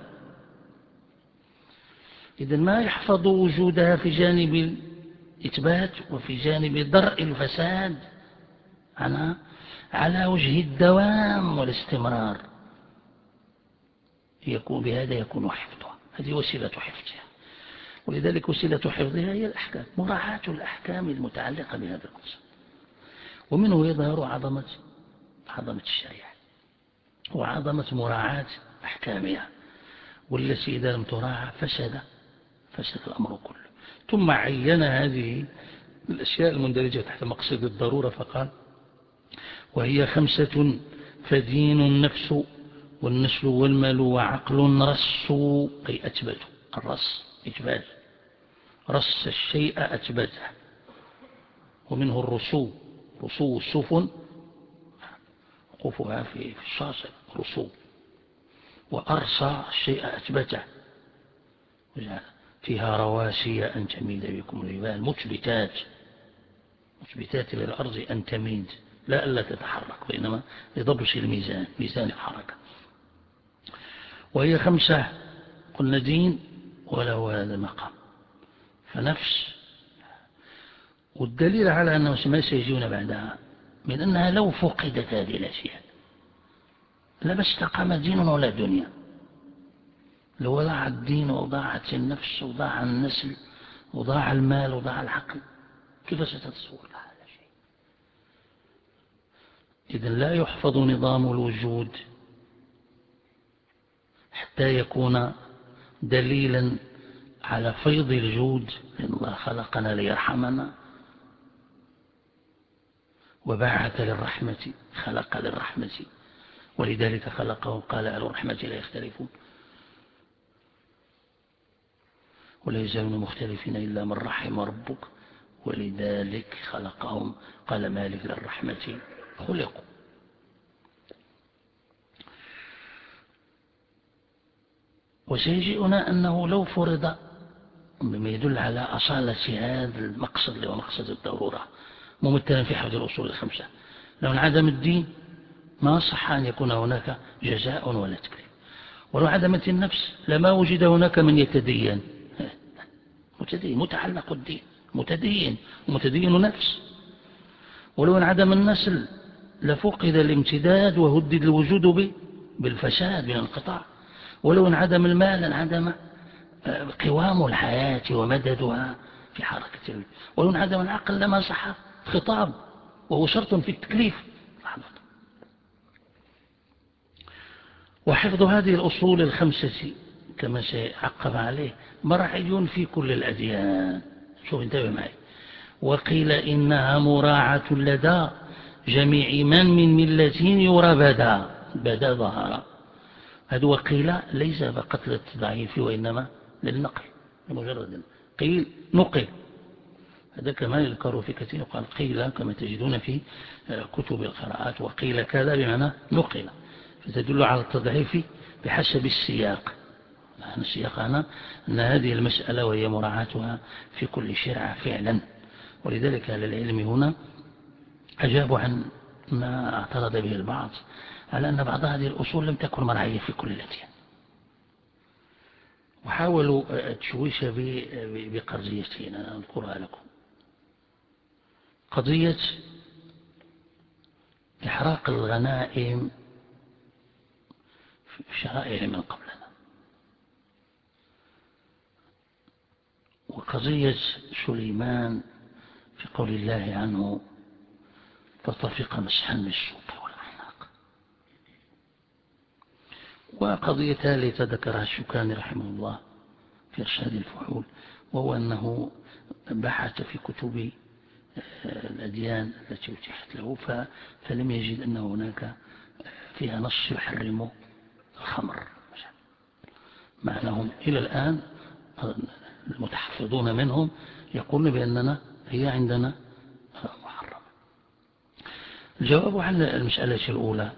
إذن ما يحفظ وجودها في جانب الإثبات وفي جانب درء الفساد عنها على وجه الدوام والاستمرار، بهذا يكون حفظها. هذه وسيلة حفظها، ولذلك وسيلة حفظها هي الأحكام، مراعاة الأحكام المتعلقة بهذا المقصد. ومنه يظهر عظمة الشريعة وعظمة مراعاة أحكامها، والتي إذا لم تراعى فسد الأمر كله. ثم عين هذه الأشياء المندرجة تحت مقصد الضرورة فقال وهي 5: فدين النفس والنسل والمال وعقل رص، أي أثبت. الرص إثبات، رص الشيء أثبته، ومنه الرسو، رسو السفن وقوفها في الشاطئ رسو. وأرصى الشيء أثبته، فيها رواسي أن تميد بكم الجبال، مثبتات للأرض أن تميد، لا ألا تتحرك، وإنما لضبط الميزان، ميزان الحركة. وهي 5 قلنا دين وله هذا مقام، فنفس. والدليل على أنه ما سيجيون بعدها من أنها لو فقدت هذه الأشياء لما استقام دين ولا دنيا. لو ضاع الدين وضاعت النفس وضاع النسل وضاع المال وضاع العقل، كيف ستتصور هذا شيء؟ إذن لا يحفظ نظام الوجود حتى يكون دليلا على فيض الجود، لأن الله خلقنا ليرحمنا وبعث للرحمة، خلق للرحمة، ولذلك خلقهم، قال أهل الرحمة لا يختلفون ولا يزالون مختلفين إلا من رحم ربك، ولذلك خلقهم، قال مالك للرحمة خلقوا. وسيجيئنا أنه لو فرض، بما يدل على أصالة هذا المقصد اللي هو مقصد الضرورة ممثلا في حفظ الأصول 5، لو انعدم الدين ما صح أن يكون هناك جزاء ولا تكليف. ولو عدمت النفس لما وجد هناك من يتدين، متعلق الدين، متدين نفس. ولو انعدم النسل لفقد الامتداد وهدد الوجود بالفساد بالانقطاع. ولو انعدم المال انعدم قوام الحياة ومددها في حركة. ولو انعدم العقل لما صح خطاب، وهو شرط في التكليف. وحفظ هذه الأصول 5 كما سيعقب عليه مرعي في كل الأديان. شوف انتبه معي. وقيل إنها مراعاة لدى جميع من ملة يرى بدا ظهر. هذا وقيل ليس فقط للتضعيف وإنما للنقل، لمجرد قيل نقل. هذا كما يذكر في كثير، قال قيل كما تجدون في كتب القراءات، وقيل كذا بمعنى نقل، فتدل على التضعيف بحسب السياق. السياق أن هذه المسألة وهي مراعاتها في كل شرعة فعلا. ولذلك أهل العلم هنا أجابوا عن ما اعترض به البعض على أن بعض هذه الأصول لم تكن مرعية في كل الأديان، وحاولوا التشويش بقضيتين أنا أذكرها لكم. قضية إحراق الغنائم في شرائع من قبلنا، وقضية سليمان في قول الله عنه فطفق مسحا بالسوق والأعناق. وقضية ثالثة ذكرها الشوكاني رحمه الله في إرشاد الفحول، وهو أنه بحث في كتب الأديان التي أتيحت له فلم يجد أن هناك فيها نص يحرم الخمر، مع أنهم إلى الآن المتحفظون منهم يقولون بأننا هي عندنا محرم. الجواب على المسألة الأولى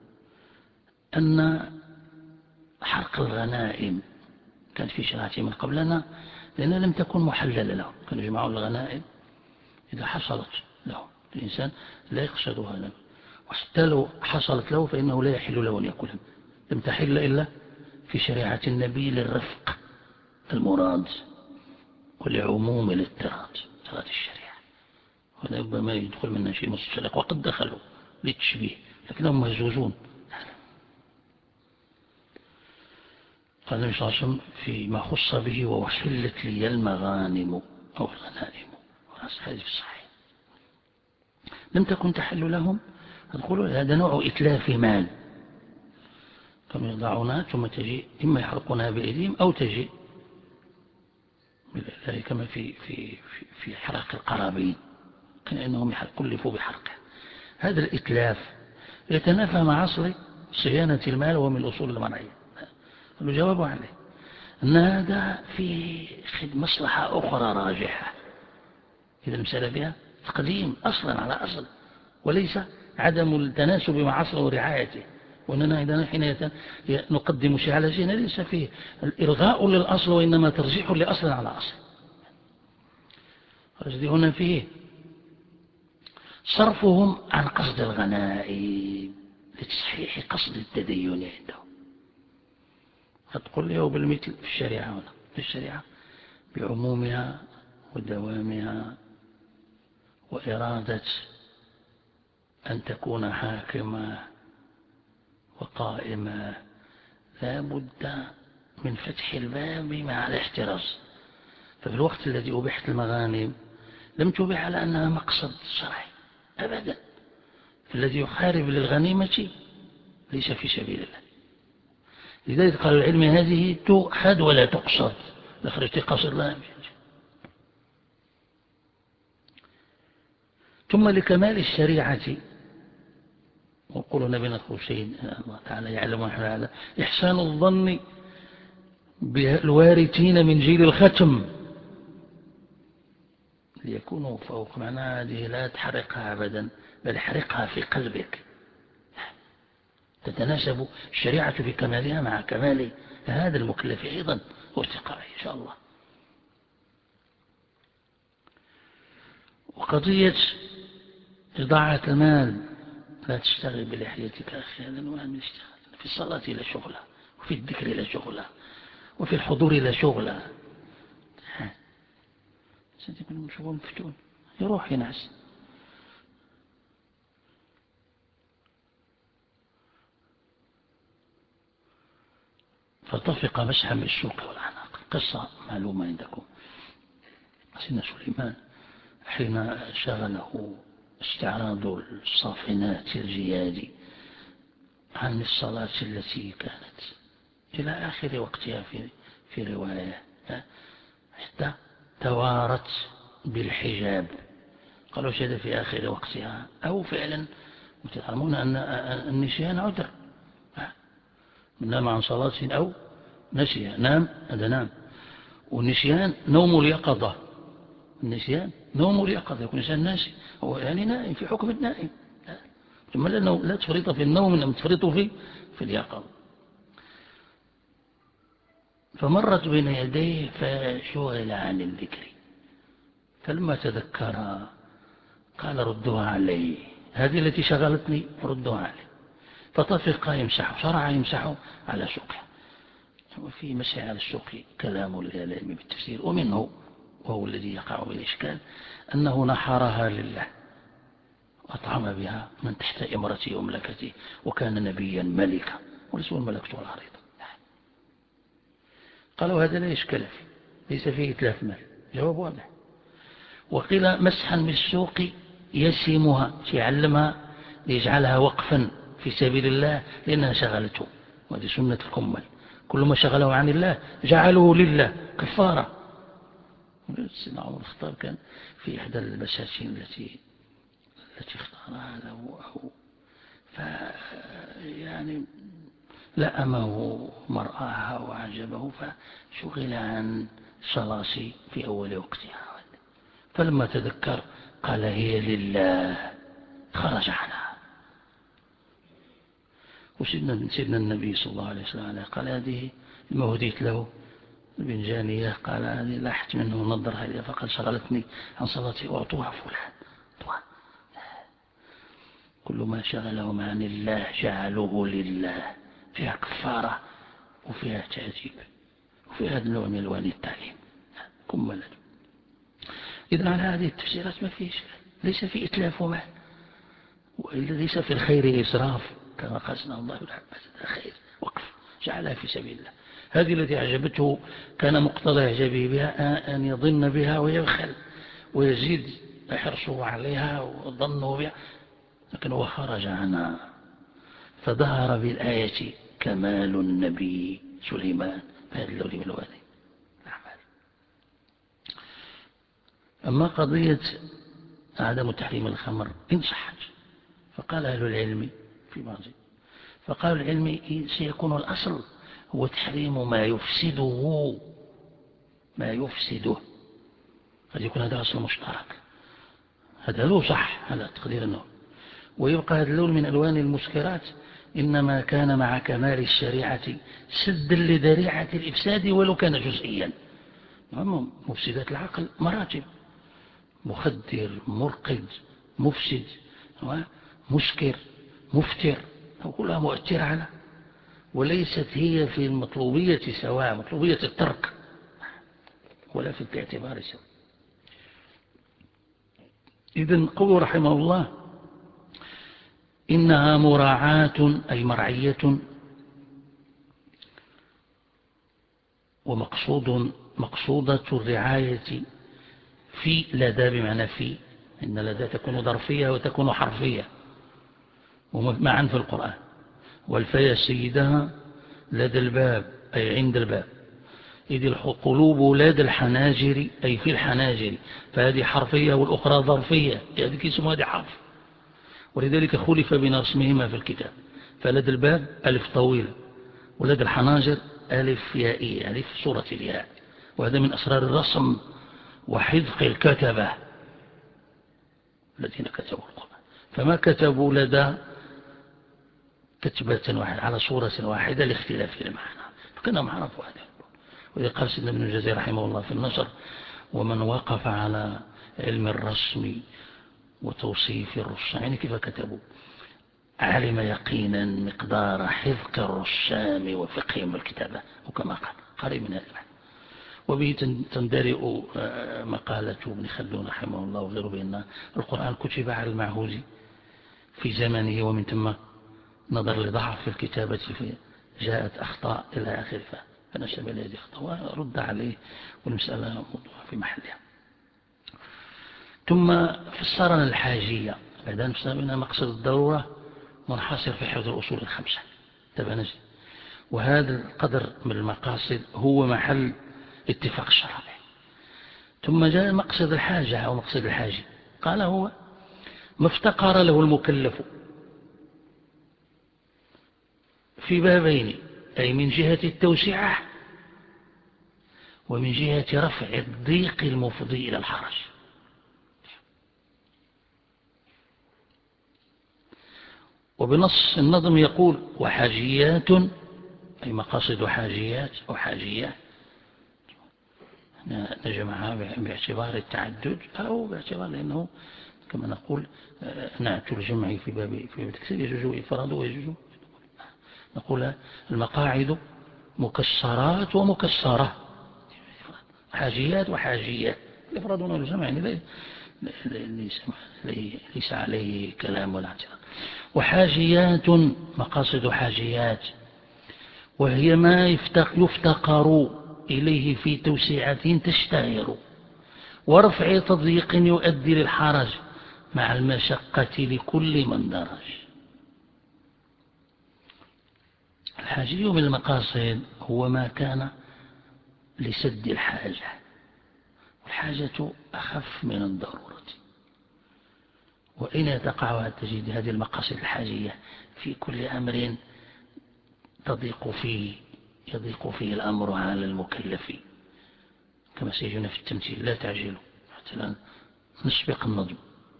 أن حرق الغنائم كان في شريعة من قبلنا، لأنها لم تكن محللة لهم، كانوا يجمعون الغنائم إذا حصلت له الإنسان لا يقصدها له، وحتى لو حصلت له فإنه لا يحل له أن يأكلها، لم تحل إلا في شريعة النبي للرفق المراد ولعموم الاضطراد الشريعة، وربما يدخل منها شيء مستشرق وقد دخلوا للتشبيه لكنهم مهزوزون. قال النبي صلى الله عليه وسلم فيما خص به ووحلت لي المغانم أو الغنائم، هذا في الصحيح لم تكن تحل لهم، يقولوا هذا نوع إتلاف مال، كما يضعونها ثم تجي إما يحرقونها بأيديهم أو تجي كما في حرق القرابين كأنهم كلفوا بحرقها. هذا الإتلاف يتنافى مع أصل صيانة المال ومن الأصول المرعية. الجواب عليه أن هذا في مصلحة أخرى راجحة، إذا المسألة فيها تقديم أصلا على أصل وليس عدم التناسب مع أصله ورعايته، وأننا إذا حين نقدم شيء على شيء ليس فيه الإلغاء للأصل وإنما ترجيح لأصل على أصل. قصدي هنا فيه صرفهم عن قصد الغنائم لتصحيح قصد التدين عندهم. هتقول له بالمثل في الشريعة هنا، في الشريعة بعمومها ودوامها وإرادة أن تكون حاكمة وقائمة لا بد من فتح الباب مع الاحتراز. ففي الوقت الذي أبيحت المغانم لم تبيح على أنها مقصد شرعي أبدا، فالذي يحارب للغنيمة ليس في سبيل الله. لذلك قال العلم هذه تؤخذ ولا تقصد، لخرجت قصد الله. ثم لكمال الشريعة وقول نبينا الخشين الله تعالى يعلم ونحن نعلم إحسان الظن بالوارثين من جيل الختم ليكونوا فوق، معناها هذه لا تحرقها أبدا بل احرقها في قلبك، تتناسب الشريعة في كمالها مع كمال هذا المكلف أيضا وارتقائه إن شاء الله. وقضية إضاعة المال لا تشتغل بلحيتك أخي، هذا نوع من الاشتغال. في الصلاة لا شغلة، وفي الذكر لا شغلة، وفي الحضور لا شغلة. ستكون مشغول مفتون يروح ينعس. فطفق مسحا بالسوق والأعناق. قصة معلومة عندكم، سيدنا سليمان حين شغله استعراض الصافنات الجياد عن الصلاة التي كانت إلى آخر وقتها في رواية، حتى توارت بالحجاب، قالوا شهد في آخر وقتها أو فعلا وتعلمون أن النسيان عذر، من نام عن صلاة أو نسي نام، هذا نام. والنسيان نوم اليقظة، النسيان نوم اليقظة، يكون إنسان ناسي هو يعني نائم في حكم النائم، ثم لا تفرط في النوم إنما تفرط في اليقظة. فمرت بين يديه فشغل عن الذكر، فلما تذكرها قال ردوها علي، هذه التي شغلتني ردوها علي. فطفق يمسح، شرع يمسح على سوقه، وفي مشاعر السوق كلام للعلم بالتفسير، ومنه وهو الذي يقع بالإشكال أنه نحرها لله وأطعم بها من تحت إمرته وملكته، وكان نبيا ملكا وليس الملكة العريضة. قالوا هذا لا إشكال فيه، ليس فيه إتلاف مال، جواب واضح. وقيل مسحا بالسوق يسمها، يعلمها ليجعلها وقفا في سبيل الله لأنها شغلته، وهذه سنة الكمل، كل ما شغله عن الله جعله لله كفارة. سيدنا عمر الخطاب كان في إحدى البساتين التي اختارها له، يعني لأمه مرآها وعجبه فشغل عن صلاسي في أول وقتها، فلما تذكر قال هي لله، خرج عنها. وسيدنا النبي صلى الله عليه وسلم قال هذه لما هديت له البنجانية، قال هذه لاحت منه نظر هذه فقد شغلتني عن صلاتي، وأعطوها فلان. كل ما شغلهم عن الله جعلوه لله، فيها كفارة وفيها تعذيب وفيها هذا النوع من ألوان التعليم كملت. إذا على هذه التفسيرات ما فيه إشكال، ليس في إتلاف مال، وإلا ليس في الخير إسراف كما قال سيدنا الله بن عباس، خير وقف جعلها في سبيل الله. هذه التي أعجبته كان مقتضى إعجابه بها أن يظن بها ويبخل ويزيد حرصه عليها وظنه بها، لكن هو خرج عنها، فظهر بالآية كمال النبي سليمان فهذا اللون من الوادي الأعمال. أما قضية عدم تحريم الخمر إن صحت، فقال أهل العلم في بعضهم، فقال العلم سيكون الأصل هو تحريم ما يفسده، قد يكون هذا أصل مشترك، هذا له صح، هذا تقدير النوم. ويبقى هذا اللون من ألوان المسكرات إنما كان مع كمال الشريعة سدا لذريعة الإفساد ولو كان جزئيا. مفسدات العقل مراتب، مخدر، مرقد، مفسد، مسكر، مفتر، كلها مؤثرة على، وليست هي في المطلوبية سواء، مطلوبية الترك ولا في الاعتبار سواء. إذن قول رحمه الله إنها مراعاة أي مرعية، مقصودة الرعاية في لدى بمعنى في، إن لدى تكون ظرفية وتكون حرفية معا في القرآن. والفيا سيدها لدى الباب أي عند الباب، إذ القلوب لدى الحناجر أي في الحناجر، فهذه حرفية والأخرى ظرفية، هذه اسمها هذه حرف، ولذلك خلف بين اسمهما في الكتاب، فلدى الباب ألف طويلة، ولدى الحناجر ألف يائية، ألف صورة الياء، وهذا من أسرار الرسم وحذق الكتبة الذين كتبوا القرآن، فما كتبوا لدى كتبة واحدة على صورة واحدة لاختلاف المعنى، فكانهم عرفوا هذا. وإذا قال سيدنا ابن الجزري رحمه الله في النصر ومن وقف على علم الرسم وتوصيف الرسام، يعني كيف كتبوا، علم يقينا مقدار حذق الرسام وفقههم الكتابة، وكما قال قريب من هذا المعنى. وبه تندرئ مقالة ابن خلدون رحمه الله وغيره بأن القرآن كتب على المعهوز في زمنه، ومن ثم نظر لضعف في الكتابة جاءت أخطاء إلى آخره، فنشب إلى هذه الأخطاء ورد عليه، والمسألة موضوع في محلها. ثم فسرنا الحاجية، بعدين فسرنا مقصد الضرورة منحصر في حفظ الأصول الخمسة تبنج، وهذا القدر من المقاصد هو محل اتفاق الشرائع. ثم جاء مقصد الحاجة أو مقصد الحاجة، قال هو ما افتقر له المكلف في بابين، أي من جهة التوسعة ومن جهة رفع الضيق المفضي إلى الحرج. وبنص النظم يقول وحاجيات، أي مقاصد حاجيات أو حاجيات، نجمعها باعتبار التعدد أو باعتبار لأنه كما نقول نعت الجمع في باب التكسير يجوز إفراده ويجوز، نقول المقاعد مكسرات ومكسرة، حاجيات وحاجيات. الإفراد والجمع يعني ليس عليه كلام ولا اعتراض. وحاجيات، مقاصد حاجيات، وهي ما يفتقر إليه في توسعة تشتهر، ورفع تضييق يؤدي للحرج، مع المشقة لكل من درج. الحاجي من المقاصد هو ما كان لسد الحاجة، والحاجة أخف من الضرورة. وإن تقع تجد هذه المقاصد الحاجية في كل أمر يضيق فيه الأمر على المكلف، كما سيجينا في التمثيل: لا تعجلوا مثلا نسبق النظم،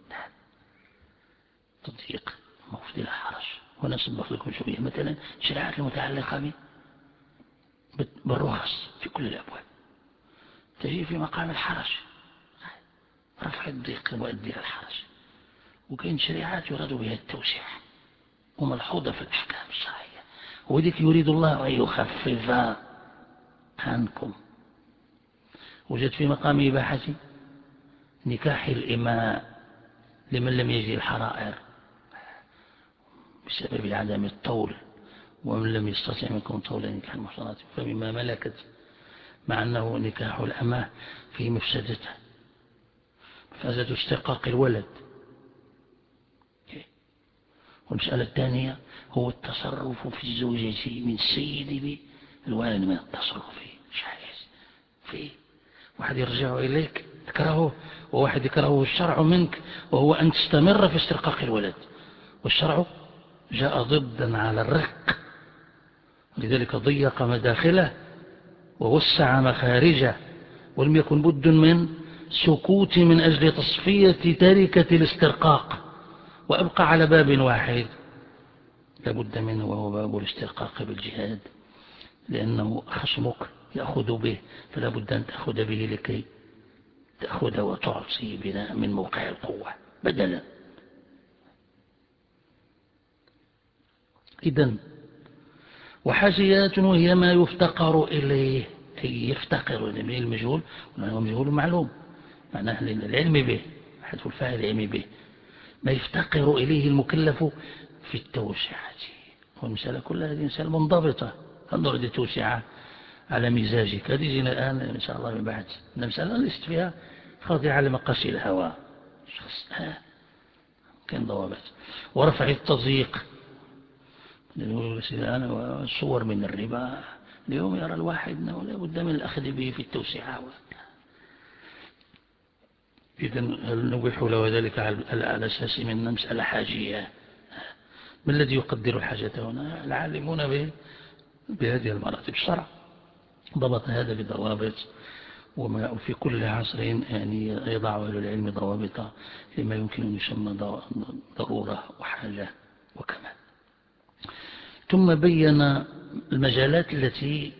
تضييق مفضي الحرج. ونسبق لكم شوية مثلا شريعات المتعلقة بالرخص في كل الأبواب تجي في مقام الحرج، رفع الضيق المؤدي إلى الحرج. وكاين شريعات يراد بها التوسيع وملحوظة في الأحكام الشرعية، وذلك يريد الله أن يخفف عنكم. وجد في مقام إباحة نكاح الإماء لمن لم يجد الحرائر بسبب عدم الطول، ومن لم يستطع منكم طولا نكاح المحصنات فمما ملكت، مع أنه نكاح الأمة فيه مفسدته، مفسدة استحقاق الولد. والمسألة الثانية هو التصرف في الزوجة من السيد بالولد، من التصرف فيه شايز فيه واحد يرجع إليك تكرهه، وواحد يكرهه الشرع منك، وهو أن تستمر في استرقاق الولد. والشرع جاء ضدا على الرق، لذلك ضيق مداخله ووسع مخارجه، ولم يكن بد من سكوت من أجل تصفية تركة الاسترقاق، وأبقى على باب واحد لابد منه، وهو باب الاسترقاق بالجهاد، لأنه خصمك يأخذ به، فلا بد أن تأخذ به لكي تأخذ وتعصي بناء من موقع القوة بدلا. إذن وحاجيات وهي ما يفتقر إليه، أي يفتقر إليه المجهول، وهو مجهول معلوم معناه العلم به، حذف الفاعل العلم به، ما يفتقر إليه المكلف في التوسعة. والمسألة كلها هذه مسألة منضبطة. انظر هذه التوسعة على مزاجك، هذه جينا الآن إن شاء الله من بعد. المسألة ليست فيها خاضعة لمقاسي الهوى، شخص كان ضوابط. ورفع التضييق، الآن والصور من الربا اليوم يرى الواحد أنه لا بد من الأخذ به في التوسعة. إذن هل نبيح له ذلك على أساس من مسألة حاجية؟ ما الذي يقدر الحاجة هنا؟ العالمون بهذه المراتب. الشرع ضبط هذا بضوابط، وفي كل عصر يعني يضع أهل العلم ضوابط لما يمكن أن يسمى ضرورة وحاجة وكمال. ثم بين المجالات التي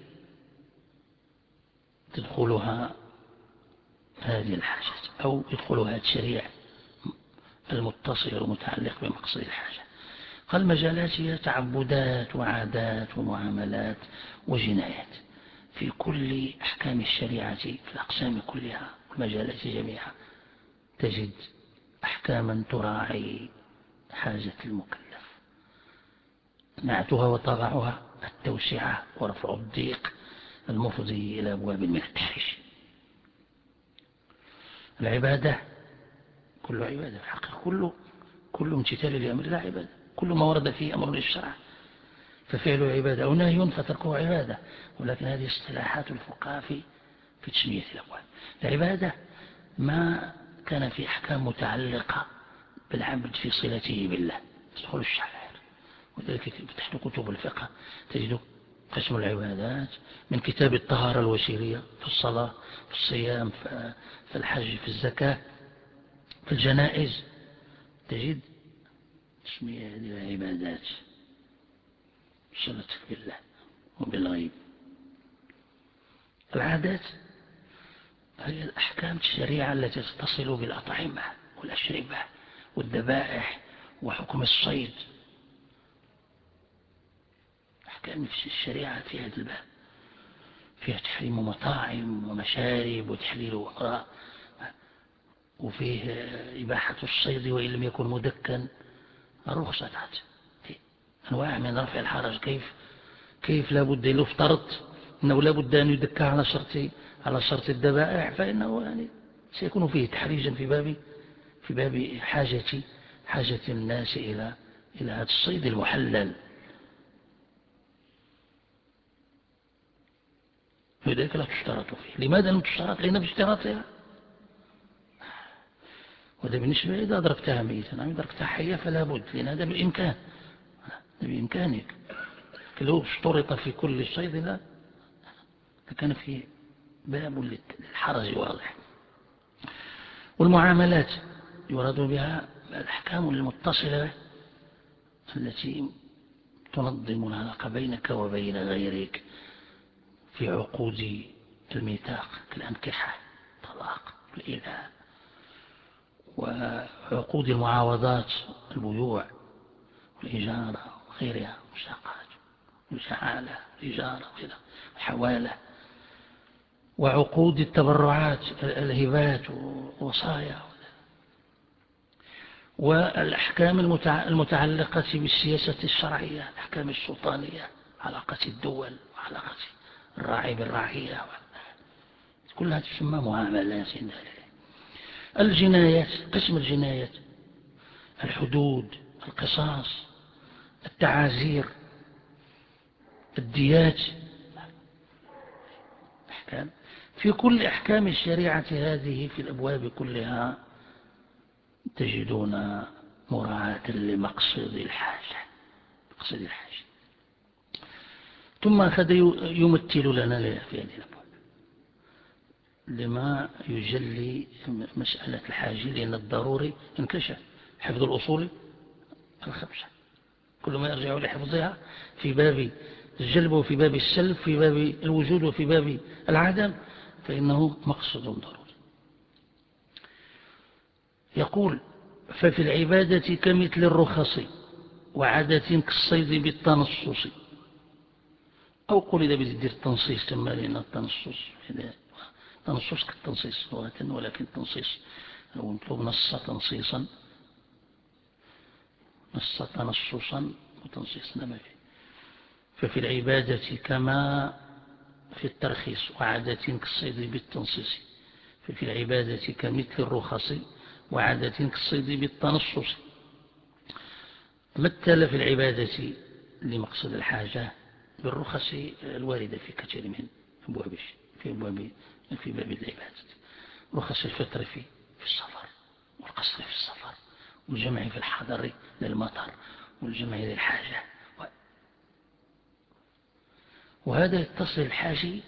تدخلها هذه الحاجات أو يدخلها الشريع المتصل والمتعلق بمقصد الحاجة. قال المجالات هي تعبدات وعادات ومعاملات وجنايات في كل أحكام الشريعة، في الأقسام كلها والمجالات جميعها تجد أحكاما تراعي حاجة المكلف، نعتها وطبعها التوسعة ورفع الضيق المفضي إلى أبواب من التحريش. العبادة كل عبادة في الحقيقة، كل امتثال لأمر الله عبادة، كل ما ورد فيه أمر للشرع ففعله عبادة، أو نهي فتركه عبادة. ولكن هذه اصطلاحات الفقهاء في تسمية الأبواب. العبادة ما كان في أحكام متعلقة بالعبد في صلته بالله تدخل الشعائر، وذلك تحت كتب الفقه تجد قسم العبادات من كتاب الطهارة الوشيرية في الصلاة، في الصيام، في الحج، في الزكاة، في الجنائز، تجد تسمية هذه العبادات صلتك بالله وبالغيب. العادات هي الأحكام الشريعة التي تتصل بالأطعمة والأشربة والذبائح وحكم الصيد، أحكام الشريعة في هذا الباب. فيها تحريم مطاعم ومشارب وتحليل وإقراء، وفيه إباحة الصيد وإن لم يكن مدكا، الرخصة في أنواع من رفع الحرج. كيف لا بد له افترضت أنه لا بد أن يدكى على شرط الذبائح، فإنه يعني سيكون فيه تحريجا في باب حاجة الناس إلى هذا الصيد المحلل. لذلك لا تشترط فيه. لماذا لم تشترط؟ لأن باشتراطها، وهذا بالنسبة إذا أدركتها ميتا أو أدركتها حية فلا بد، لأن هذا بإمكانك. لو اشترط في كل صيد لا لكان فيه باب للحرج واضح. والمعاملات يراد بها الأحكام المتصلة التي تنظم العلاقة بينك وبين غيرك في عقود الميثاق كالأنكحة، الطلاق، الإيلاء، وعقود المعاوضات، البيوع والإجارة وغيرها، المساقات والجعالة والإجارة وكذا، الحوالة، وعقود التبرعات، الهبات والوصايا، والأحكام المتعلقة بالسياسة الشرعية، الأحكام السلطانية، علاقة الدول وعلاقة الراعي بالرعية، كلها تسمى معاملات. الجنايات، قسم الجنايات، الحدود، القصاص، التعازير، الديات، أحكام. في كل أحكام الشريعة هذه في الأبواب كلها تجدون مراعاة لمقصد الحاجة. ثم أخذ يمثل لنا في هذه الأبواب لما يجلي مسألة الحاجة، لأن الضروري انكشف. حفظ الأصول الخمسة كل ما يرجع لحفظها في باب الجلب وفي باب السلب، في باب الوجود وفي باب العدم، فإنه مقصد ضروري. يقول: ففي العبادة كمثل الرخص وعادة كالصيد بالتنصص، أو قل إذا بدير التنصيص تما، لأن التنصص كالتنصيص لغة، ولكن التنصيص لو نطلب نص تنصيصا تنصصا وتنصيصا ما فيه. ففي العبادة كما في الترخيص وعادة كالصيد بالتنصيص، ففي العبادة كمثل الرخص وعادة كالصيد بالتنصص. مثل في العبادة لمقصد الحاجة بالرخص الواردة في كثير من أبواب في باب العبادة، رخص الفطر في السفر، والقصر في السفر، والجمع في الحضر للمطر، والجمع للحاجة. وهذا يتصل الحاجي،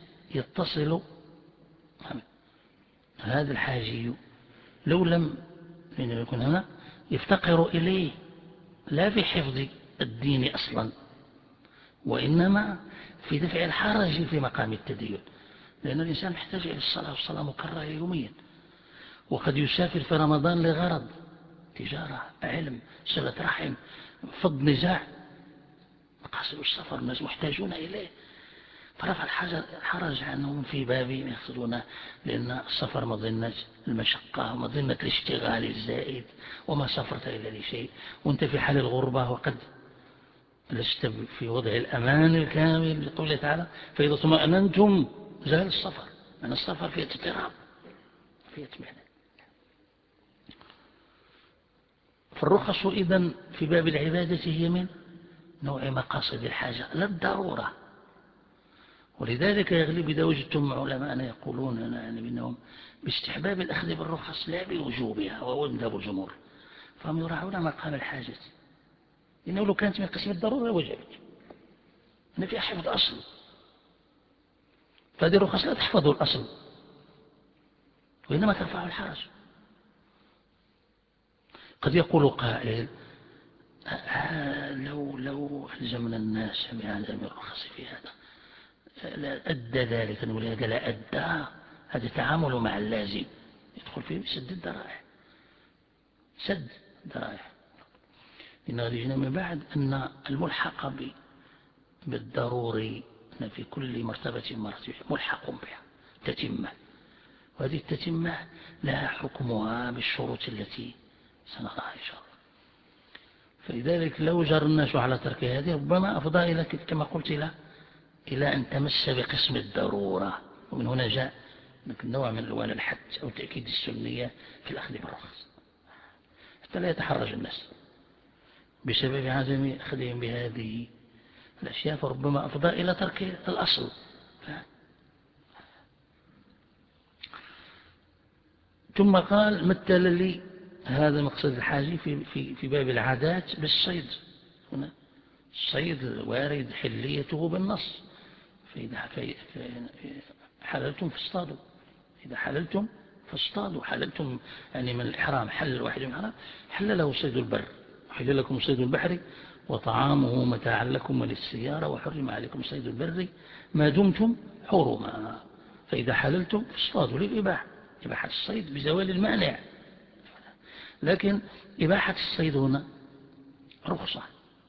هذا الحاجي لو لم يكن هنا يفتقر إليه، لا في حفظ الدين أصلا، وإنما في دفع الحرج في مقام التدين، لأن الإنسان محتاج إلى الصلاة، والصلاة مكررة يوميا، وقد يسافر في رمضان لغرض تجارة، علم، صلة رحم، فض نزاع، مقاصد السفر الناس محتاجون إليه، فرفع الحرج عنهم في باب يقصدونه، لأن السفر مظنة المشقة، مظنة الاشتغال الزائد، وما سافرت إلا لشيء، وانت في حال الغربة وقد لست في وضع الأمان الكامل لقوله تعالى: فإذا اطمأننتم زال السفر. أن السفر فيه اضطراب، فيه اطمئنان. فالرخص إذن في باب العبادة هي من نوع مقاصد الحاجة لا الضرورة. ولذلك يغلب إذا وجدتم علماء يقولون بأنهم باستحباب الأخذ بالرخص لا بوجوبها، وهو مذهب الجمهور، فهم يراعون مقام الحاجة، إنه لو كانت من قسم الضرورة وجبت، إن فيها حفظ أصل، فهذه الرخص لا تحفظ الأصل وإنما ترفع الحرج. قد يقول قائل: لو ألزمنا الناس بعدم الرخص في هذا لا أدى ذلك، ولهذا لا أدى، هذا تعامل مع اللازم يدخل فيه سد الذرائع، إن غادي يجينا من بعد أن الملحق بالضروري أن في كل مرتبة ملحق بها تتمة، وهذه التتمة لها حكمها بالشروط التي سنراها إن شاء الله. فلذلك لو جر الناس على ترك هذه ربما أفضى إلى كما قلت إلى أن تمس بقسم الضرورة، ومن هنا جاء نوع من ألوان الحد أو تأكيد السنية في الأخذ بالرخص حتى لا يتحرج الناس بسبب عدم أخذهم بهذه الأشياء، فربما أفضى إلى ترك الأصل. ثم قال مثل لي هذا مقصد الحاجي في باب العادات بالصيد. هنا الصيد وارد حليته بالنص، فإذا حللتم فاصطادوا، إذا حللتم فاصطادوا، حللتم يعني من الإحرام، حل الواحد من الإحرام حل له صيد البر، وحل لكم صيد البحر وطعامه متاعا لكم وللسيارة، وحرم عليكم صيد البر ما دمتم حرما، فإذا حللتم فاصطادوا للإباحة، إباحة الصيد بزوال المانع. لكن إباحة الصيد هنا رخصة،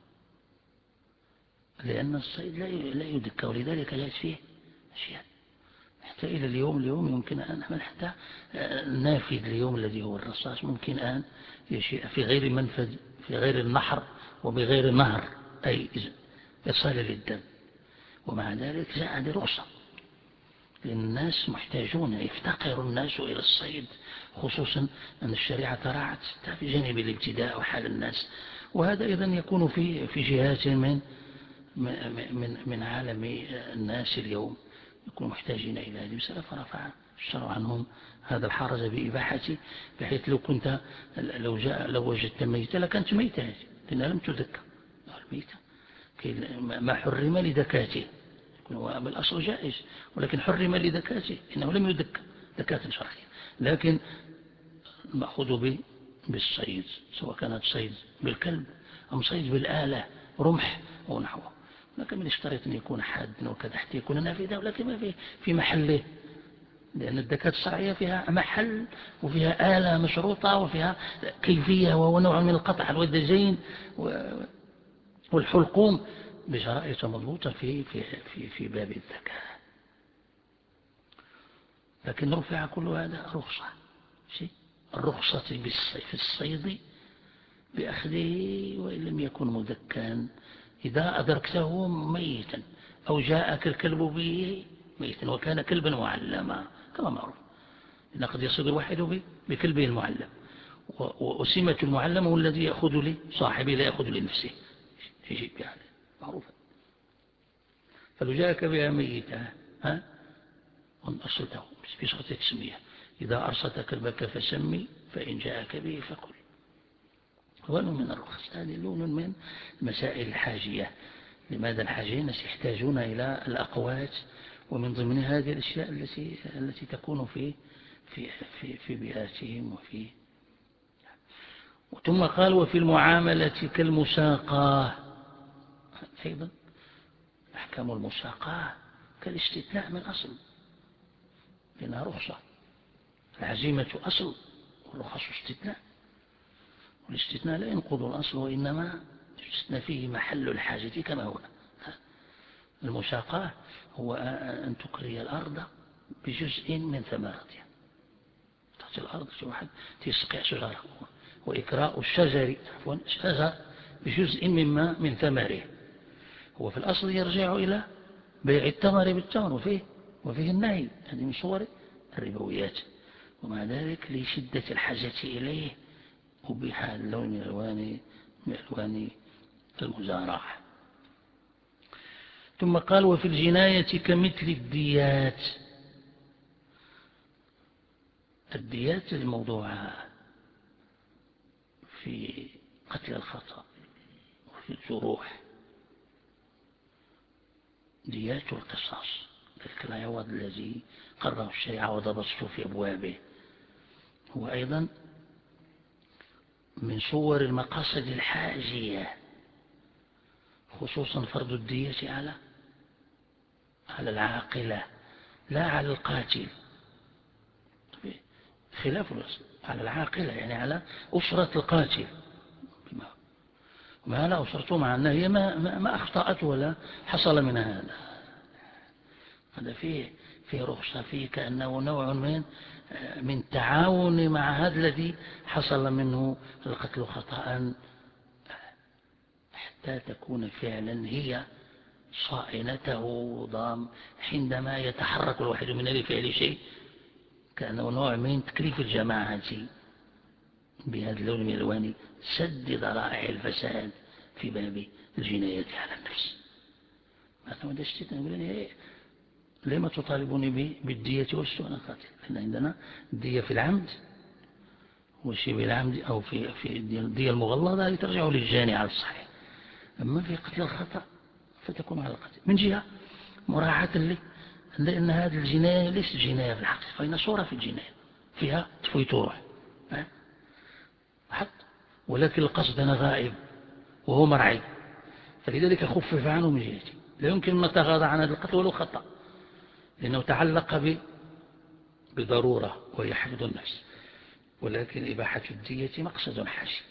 لأن الصيد لا يدك، ولذلك جاءت فيه أشياء حتى إلى اليوم يمكن أن نحمل حتى نافذ اليوم الذي هو الرصاص ممكن أن يشيء في غير منفذ، في غير النحر وبغير نهر، أي إرسال للدم، ومع ذلك جاء هذه رخصة، لأن الناس محتاجون، يفتقر الناس إلى الصيد، خصوصا أن الشريعة تراعت في جانب الابتداء وحال الناس، وهذا أيضا يكون في جهات من عالم الناس اليوم يكونوا محتاجين إلى هذه المسألة، فرفع الشرع عنهم هذا الحرج بإباحته، بحيث لو وجدت ميتة لكانت ميتة هذه لأنها لم تذكى، الميتة ما حرم لذكاته، هو بالأصل جائز ولكن حرم لذكاته إنه لم يذكى ذكاة شرعية، لكن المأخوذ بالصيد سواء كانت صيد بالكلب أم صيد بالآلة رمح أو نحوه، لكن من اشترط أن يكون حادا وكذا حتى يكون نافذة، ولكن ما في محله، لأن الذكاة الشرعية فيها محل وفيها آلة مشروطة وفيها كيفية، وهو نوع من القطع الودجين والحلقوم بشرائط مضبوطة في باب الذكاء، لكن رفع كل هذا رخصة، الرخصة في الصيد بأخذه وإن لم يكن مذكا، إذا أدركته ميتا أو جاءك الكلب به ميتا وكان كلبا معلما كما معروف، إن قد يصيد الواحد بكلبه المعلم، وسمة المعلم هو الذي يأخذ لصاحبه لا يأخذ لنفسه، شيء بهذا معروف. فلو جاءك بها ميتا أرسلته في شرط التسمية، إذا أرسلت كلبك فسمي، فإن جاءك به فكل. لون من الرخص، هذه لون من مسائل الحاجية. لماذا الحاجية؟ الناس يحتاجون إلى الأقوات، ومن ضمن هذه الأشياء التي تكون في بيئاتهم ثم قال وفي المعاملة كالمساقاه، أيضا أحكام المساقاه كالاستثناء من أصل، لأنها رخصة، العزيمة أصل والرخص استثناء، والاستثناء لا ينقض الأصل وإنما يستثنى فيه محل الحاجة كما هو. المساقاه هو أن تكري الأرض بجزء من ثمرتها، تحت الأرض واحد تسقي شجرة، وإكراء الشجر بجزء من ثمره، هو في الأصل يرجع إلى بيع التمر بالتمر، وفيه النهي، هذه من صور الربويات، ومع ذلك لشدة الحاجة إليه أبيح اللون من ألوان المزارعة. ثم قال وفي الجناية كمثل الديات، الديات الموضوعة في قتل الخطأ وفي الجروح، ديات القصاص، ذلك العوض الذي قرره الشريعة وضبطه في أبوابه، هو أيضا من صور المقاصد الحاجية، خصوصا فرض الدية على العاقلة لا على القاتل، خلاف الأصل على العاقلة يعني على أسرة القاتل، ما لا أسرته مع أنها هي ما أخطأت ولا حصل من هذا، هذا فيه رخصة، فيه كأنه نوع من تعاون مع هذا الذي حصل منه القتل خطأ، حتى تكون فعلا هي صائنته ضام حينما يتحرك الواحد من الفعل شيء، كأنه نوع من تكليف الجماعة بهذا اللون من الألوان سد ذرائع الفساد في باب الجناية على النفس. مثلا دشتت نقول لما تطالبوني بالدية والسوء؟ أنا قاتل، لأن عندنا الدية في العمد وشبه العمد أو في الدية المغلظة اللي ترجع للجاني على الصحيح، أما في قتل الخطأ فتكون على القتل من جهة مراعاة لأن هذه الجناية ليست جناية في الحقيقة، فإن صورة في الجناية فيها تفويت روح حق، ولكن القصد أنا غائب وهو مرعي، فلذلك خفف عنه من جهتي. لا يمكن أن نتغاضى عن هذا القتل ولو خطأ، لأنه تعلق بضرورة وهي حفظ النفس، ولكن إباحة الدية مقصد حاشي.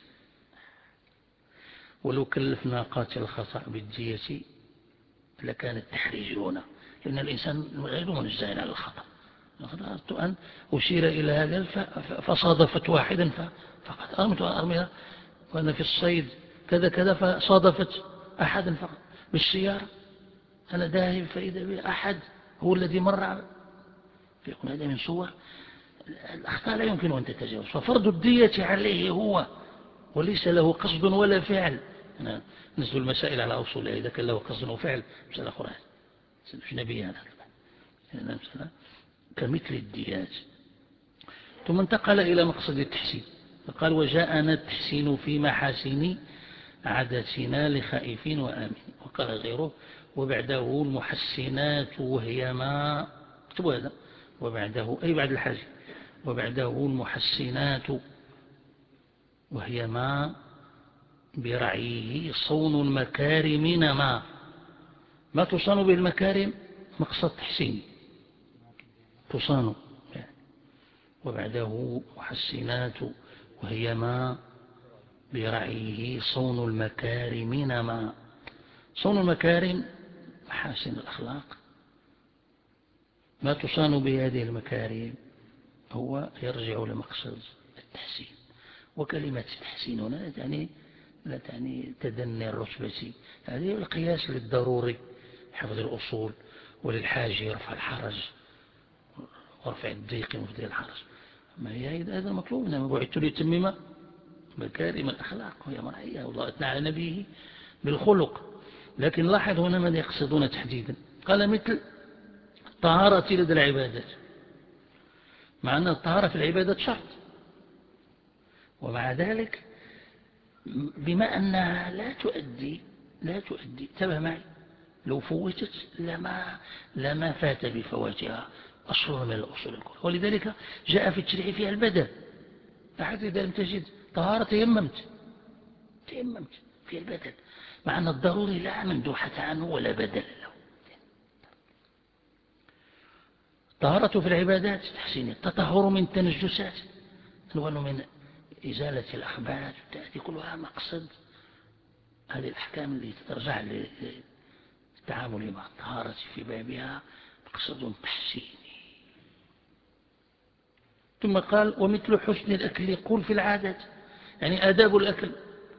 ولو كلفنا قاتل الخطأ بالدية لكان التحريج هنا، لأن الإنسان غير منزه على الخطأ. أردت أن أشير إلى هذا فصادفت واحدا فقط أرميها، وأنا في الصيد كذا كذا فصادفت أحدا فقط بالسيارة، أنا ذاهب فإذا أحد هو الذي مر، فيكون هذا من صور الأخطاء لا يمكن أن تتجاوز، ففرض الدية عليه هو وليس له قصد ولا فعل. أنا نزل المسائل على أصولها، إذا كان له قصد وفعل مسألة أخرى أجنبية هذا كمثل الديات. ثم انتقل إلى مقصد التحسين فقال وجاءنا التحسين في محاسن عادتنا لخائفين وآمن. وقال غيره وبعده المحسنات وهي ما اكتبوا هذا وبعده أي بعد الحاج وبعده المحسنات وهي ما برعيه صون المكارم ما تصان به المكارم مقصد تحسين تصان. وبعده محسنات وهي ما برعيه صون المكارم ما. صون المكارم محاسن الأخلاق، ما تصان بهذه المكارم هو يرجع لمقصد التحسين. وكلمة التحسين هنا لا تعني تدني الرتبة، هذه القياس للضروري حفظ الأصول، وللحاج رفع الحرج ورفع الضيق ومفضي الحرج، ما هي هذا المطلوب. إنما بعثت ليتمم مكارم الأخلاق وهي مرعية، والله أثنى على نبيه بالخلق. لكن لاحظ هنا ماذا يقصدون تحديدا، قال مثل الطهارة لدى العبادات، مع أن الطهارة في العبادات شرط، ومع ذلك بما أنها لا تؤدي انتبه معي، لو فوتت لما فات بفواتها أصل من الأصول الكل. ولذلك جاء في التشريع فيها البدل، فحتى إذا لم تجد طهارة تيممت في البدل، مع أن الضروري لا مندوحة عنه ولا بدل له. طهارة في العبادات تحسين التطهر من التنجسات، من إزالة الأخبات، تأتي كلها مقصد هذه الأحكام اللي ترجع للتعامل مع الطهارة في بابها مقصد تحسيني. ثم قال ومثل حسن الأكل قول في العادات، يعني آداب الأكل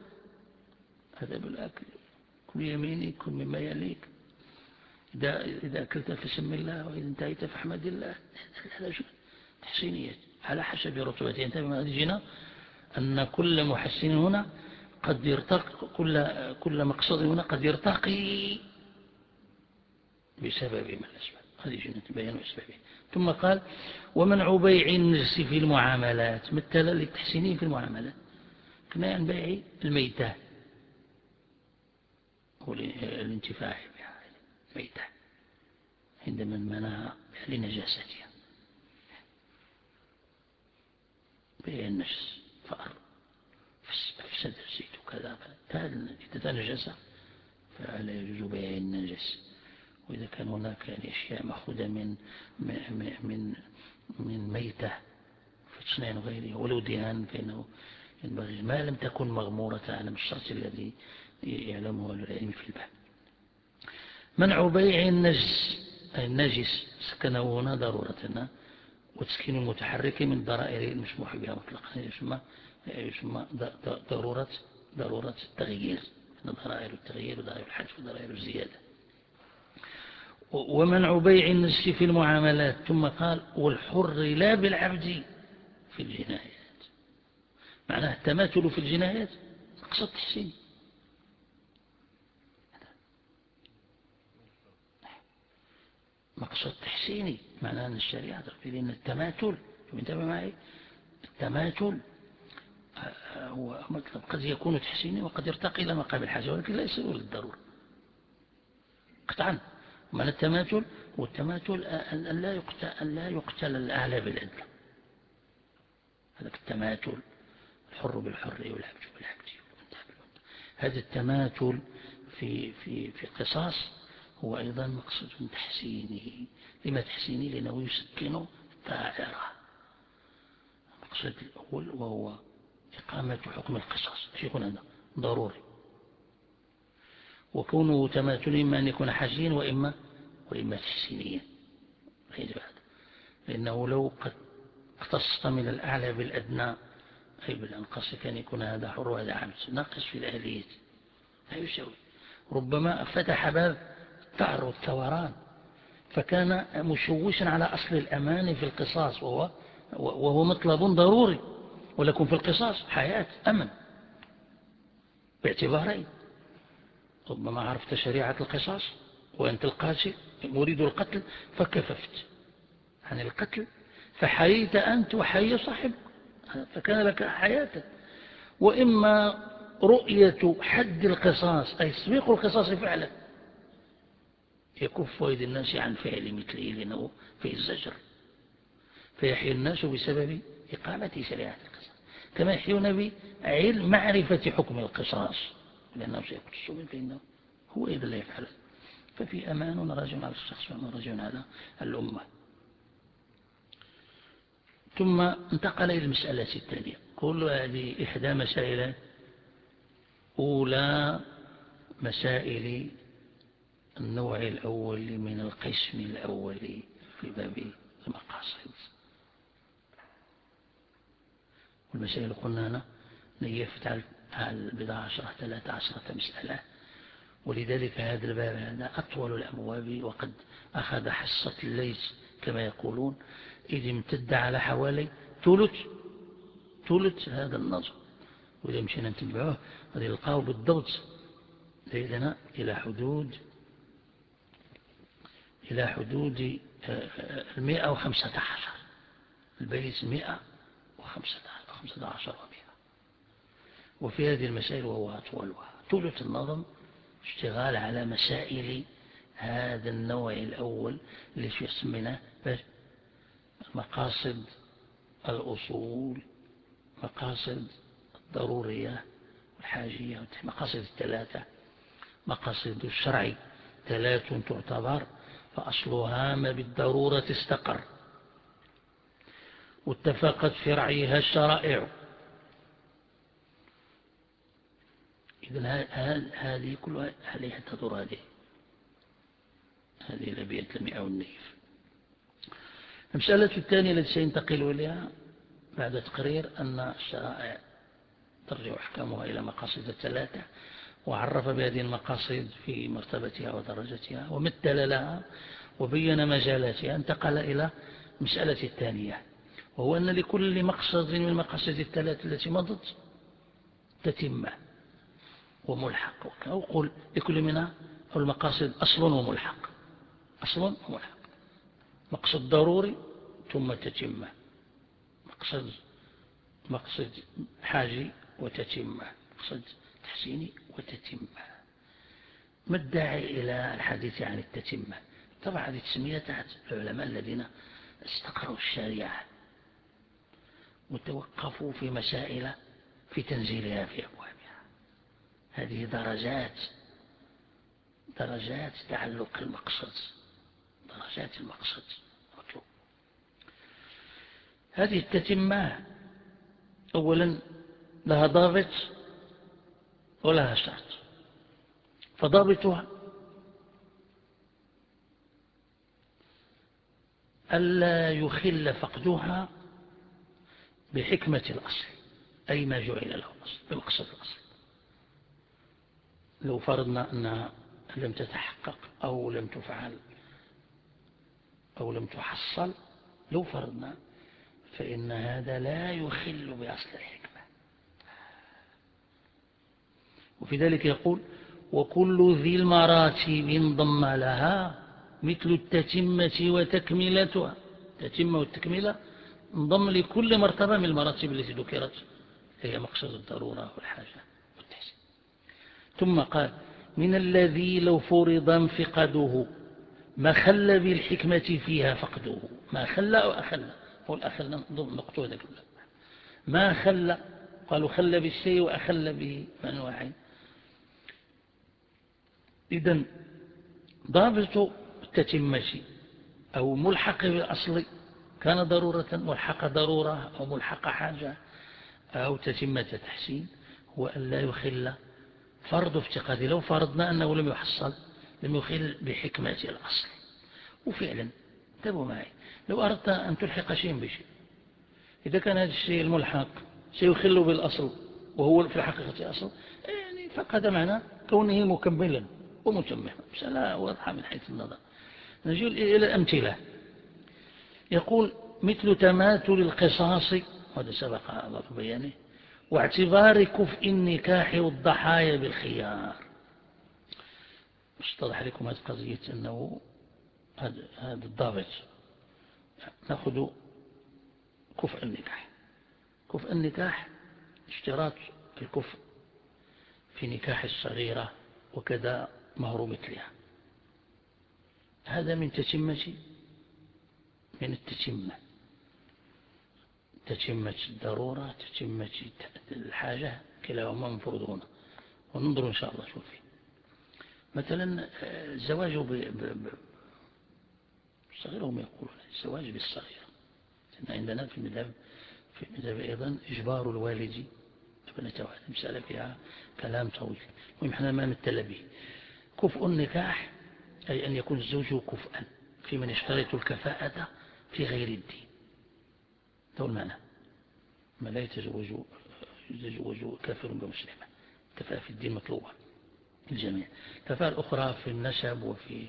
كل يمينك كل مما يليك، إذا أكلت فسم الله وإذا انتهيت فاحمد الله. هذا تحسينيات على حسب رتبته. انتبه ما جينا أن كل محسن هنا قد يرتقي، كل مقصد هنا قد يرتقي بسبب من الأسباب، هذه جنة بيان أسبابه. ثم قال ومنع بيع النجس في المعاملات، مثل للتحسينين في المعاملات كنا عن بيع الميتة والانتفاع بها الميتة عندما منع لنجاستها، بيع النجس فأر فسد الزيت وكذا، إذا نجس فلا يجوز بيع النجس. وإذا كان هناك أشياء مأخوذة من ميتة فتصنع غيره ولو دهان، فإنه ينبغي ما لم تكن مغمورة على الشرط الذي يعلمه العلم في الباب. منع بيع النجس أي النجس سكنه هنا ضرورة، وتسكين المتحرك من الضرائر المسموح بها مطلقا يسمى ضرورة التغيير، ضرائر التغيير وضرائر الحذف وضرائر الزيادة. ومنع بيع النجس في المعاملات. ثم قال والحر لا بالعبد في الجنايات. معناه التماثل في الجنايات مقصد تحسين، مقصد تحسيني، معناه أن الشريعة تقول أن التماثل، انتبه معي، التماثل هو مطلب قد يكون تحسيني وقد يرتقي إلى مقام الحاجة، ولكن لا يصير للضرورة قطعا. معنى التماثل والتماثل أن لا يقتل الأعلى بالأدنى، هذا التماثل، الحر بالحر والعبد بالعبد. هذا التماثل في القصاص هو أيضا مقصود تحسينه. لما تحسينه؟ لأنه يسكن الدائرة. المقصود الأول وهو إقامة حكم القصاص، يكون هذا ضروري. وكونه تماثل إما أن يكون حاجيا وإما تحسينيا، لأنه لو قد اقتصت من الأعلى بالأدنى أي بالأنقص كان يكون هذا حر وهذا عبد، ناقص في الآلية لا يساوي. ربما فتح باب الثأر والثوران، فكان مشوشا على أصل الأمان في القصاص، وهو مطلب ضروري، ولكن في القصاص حياة أمن باعتبارين. ربما عرفت شريعة القصاص وأنت القاتل مريد القتل فكففت عن القتل فحييت أنت وحي صاحبك، فكان لك حياة. وإما رؤية حد القصاص أي تسبيق القصاص فعلا يكف أيدي الناس عن فعل مثله لأنه في الزجر، فيحيي الناس بسبب إقامة شريعة القصاص كما يحيون بعلم معرفة حكم القصاص، لأنه سيقتص به فإنه هو إذا لا يفعل، ففي أمان راجع على الشخص وراجع على الأمة. ثم انتقل إلى المسألة الثانية. كل هذه إحدى مسائل أولى مسائل النوع الأول من القسم الأول في باب المقاصد. والمسائل قلنا أنا نيفت على البضع عشرة 13 مسألة، ولذلك هذا الباب هذا أطول الأبواب، وقد أخذ حصة الليث كما يقولون، إذ امتد على حوالي ثلث هذا النظم. وإذا مشينا نتبعوه قد يلقاه بالضبط ليدنا إلى حدود 115 البيت 115 و100. وفي هذه المسائل وهو أطولها ثلث النظم اشتغال على مسائل هذا النوع الأول اللي يسمونه مقاصد الأصول، مقاصد الضرورية والحاجية، مقاصد الثلاثة. مقاصد الشرع 3 تعتبر، فأصلها ما بالضرورة استقر واتفقت في رعيها الشرائع. إذن هذه كلها عليها تدور هذه الأبيات المئة والنيف. المسألة الثانية التي سينتقل إليها بعد تقرير أن الشرائع ترجع أحكامها إلى مقاصد 3، وعرف بهذه المقاصد في مرتبتها ودرجتها ومثل لها وبين مجالاتها. انتقل إلى المسألة الثانية، وهو أن لكل مقصد من المقاصد 3 التي مضت تتمة وملحق، أو قل لكل منها المقاصد أصل وملحق. أصل وملحق، مقصد ضروري ثم تتمة، مقصد حاجي وتتمة، مقصد تحسيني وتتمة. ما الداعي إلى الحديث عن التتمة؟ طبعا هذه تسمية تحت العلماء الذين استقروا الشريعة وتوقفوا في مسائل في تنزيلها في أبوابها. هذه درجات تعلق المقصد، درجات المقصد مطلوب. هذه التتمة أولا لها ضابط ولها شرط. فضابطها ألا يخل فقدها بحكمة الأصل، أي ما جعل له الأصل بمقصد الأصل. لو فرضنا أنها لم تتحقق أو لم تفعل أو لم تحصل، لو فرضنا، فإن هذا لا يخل بأصل الحكمة. وفي ذلك يقول: وكل ذي المراتب انضم لها مثل التتمة وتكملتها. التتمة والتكملة انضم لكل مرتبة من المراتب التي ذكرت، هي مقصد الضرورة والحاجة والتحسين. ثم قال: من الذي لو فرض انفقاده ما خل بالحكمة فيها فقده. ما خل أو أخل، هو الأخل نقطه هذا كله. ما خل، قالوا خل بالشيء وأخل به من واحد. إذن ضابط التتمة أو ملحق بالأصل كان ضرورة، ملحق ضرورة أو ملحق حاجة أو تتمة تحسين، هو أن لا يخل فرض افتقاده. لو فرضنا أنه لم يحصل لم يخل بحكمة الأصل. وفعلا انتبهوا معي، لو أردت أن تلحق شيء بشيء، إذا كان هذا الشيء الملحق سيخل بالأصل وهو في الحقيقة أصل، يعني فقد معنى كونه مكملا ومتمما. مسألة واضحة من حيث النظر. نجي إلى الأمثلة. يقول: مثل تماثل القصاص، وهذا سبق الله بيانه، واعتبار كفء النكاح والضحايا بالخيار. اتضح لكم هذه قضية أنه هذا الضابط. نأخذ كفء النكاح. كفء النكاح اشتراط الكفء في نكاح الصغيرة وكذا مهر مثلها. هذا من تتمة، من التتمة، تتمة الضرورة، تتمة الحاجة، كلاهما مفروض هنا. وننظر إن شاء الله شوف فيه. مثلا الزواج بالصغيرة، هم يقولون الزواج بالصغيرة. عندنا في المذهب أيضا إجبار الوالد ابنته، هذه مسألة فيها كلام طويل، وإحنا ما نتل به. كفء النكاح أي أن يكون الزوج كفءا في من يشترط الكفاءة في غير الدين. ده المعنى. ما لا يتزوج كافر بمسلمة. كفاءة في الدين مطلوبة الجميع. كفاءة الأخرى في النسب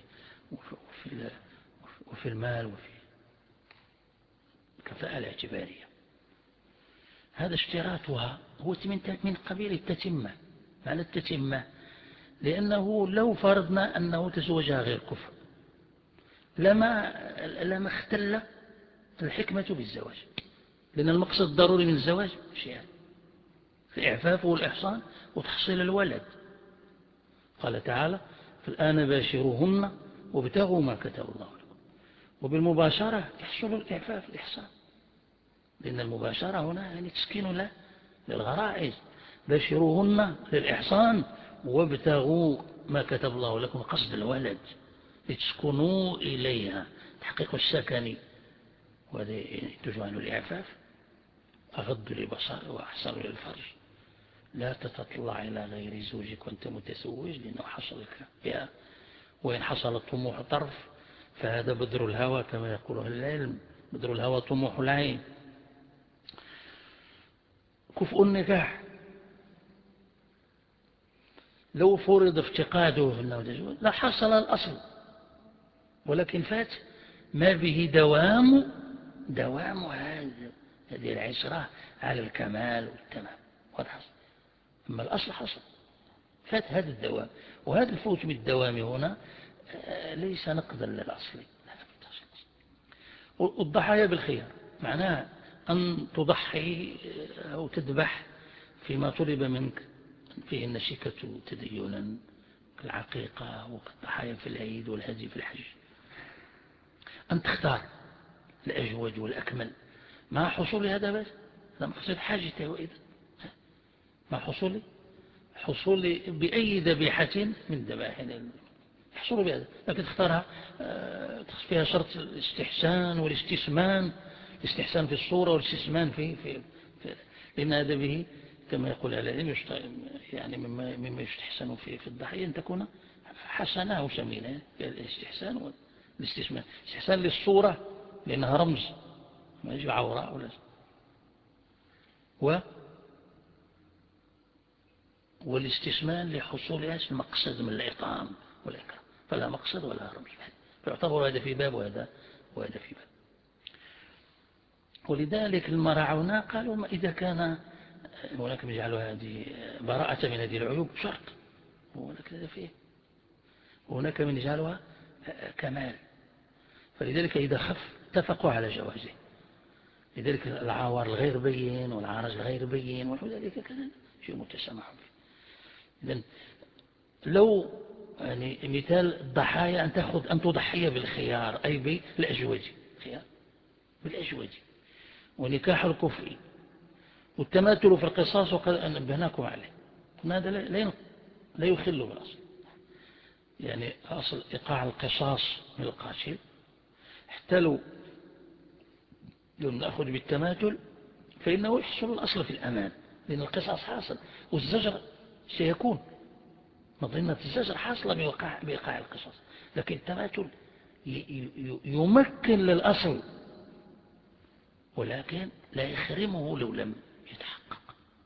وفي المال وفي الكفاءة الاعتبارية. هذا اشتراطها هو من قبيل التتمة. معنى التتمة لأنه لو فرضنا أنه تزوجها غير كفء لما اختل الحكمة بالزواج، لأن المقصد الضروري من الزواج شيئان: الإعفاف والإحصان وتحصيل الولد. قال تعالى: فالآن باشروهن وابتغوا ما كتب الله لكم. وبالمباشرة يحصل الإعفاف والإحصان، لأن المباشرة هنا يعني تسكين له للغرائز. باشروهن للإحصان وابتغوا ما كتب الله لكم، قصد الولد لتسكنوا إليها، تحقيق السكن. وهذا تجعل الإعفاف أغض للبصر وأحسن للفرج. لا تتطلع إلى غير زوجك وأنت متزوج، لأنه حصلك بها. وإن حصل الطموح طرف فهذا بدر الهوى كما يقول أهل العلم. بدر الهوى طموح العين. كفء النكاح لو فرض افتقاده أنه تزوج لا حصل الأصل، ولكن فات ما به دوام هذه العشرة على الكمال والتمام. أما الأصل حصل، فات هذا الدوام. وهذا الفوت من الدوام هنا ليس نقدا للأصل. والضحايا بالخيار معناها أن تضحي أو تذبح فيما طلب منك فيه النشكة تدينا كالعقيقة وكالضحايا في العيد والهدي في الحج. أن تختار الأجود والأكمل مع حصول هذا بس، هذا مقصد حاجته. وإذا مع حصول بأي ذبيحة من ذبائح يحصل بهذا، لكن تختارها فيها شرط الاستحسان والاستثمان. الاستحسان في الصورة والاستثمان في لأن هذا به كما يقول العلم يعني مما يستحسن في الضحية أن تكون حسنة أو سمينة. الاستحسان والاستثمان. استحسان للصورة لأنها رمز، ما يجي عوراء ولا والاستثمان لحصول المقصد من الإطعام والإكرام، فلا مقصد ولا رمز، فيعتبر هذا في باب وهذا في باب. ولذلك المراعونا قالوا ما إذا كان هناك يجعلوا هذه براءة من هذه العيوب شرط، هناك من يجعلها كمال، فلذلك إذا خف اتفقوا على جوازه. لذلك العوار الغير بين والعرج الغير بين وذلك كذا شيء متسامح به. إذن لو يعني مثال الضحايا أن تضحي بالخيار أي بالأجوج، خيار بالأجوج، ونكاح الكفء والتماثل في القصاص وقد نبهناكم عليه. هذا لا يخل بالأصل، يعني أصل إيقاع القصاص من القاتل حتى لو نأخذ بالتماثل فإنه يحصل الأصل في الأمان، لأن القصاص حاصل والزجر سيكون مظنة الزجر حاصلة بإيقاع القصاص، لكن التماثل يمكن للأصل ولكن لا يخرمه لو لم يتحقق.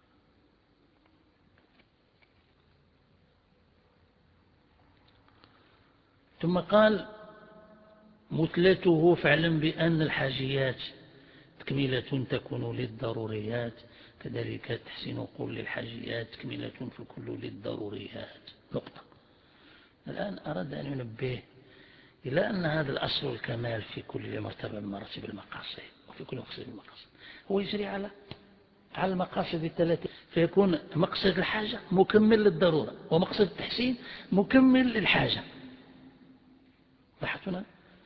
ثم قال مثلته فاعلم بأن الحاجيات تكملة تكون للضروريات، كذلك تحسين قول للحاجيات تكملة في الكل للضروريات. نقطة. الآن أراد أن ينبه إلى أن هذا الأصل الكمال في كل مرتبة من مراتب المقاصد وفي كل مقصد المقاصد هو يجري على المقاصد الثلاثة، فيكون مقصد الحاجة مكمل للضرورة، ومقصد التحسين مكمل للحاجة. لاحظتنا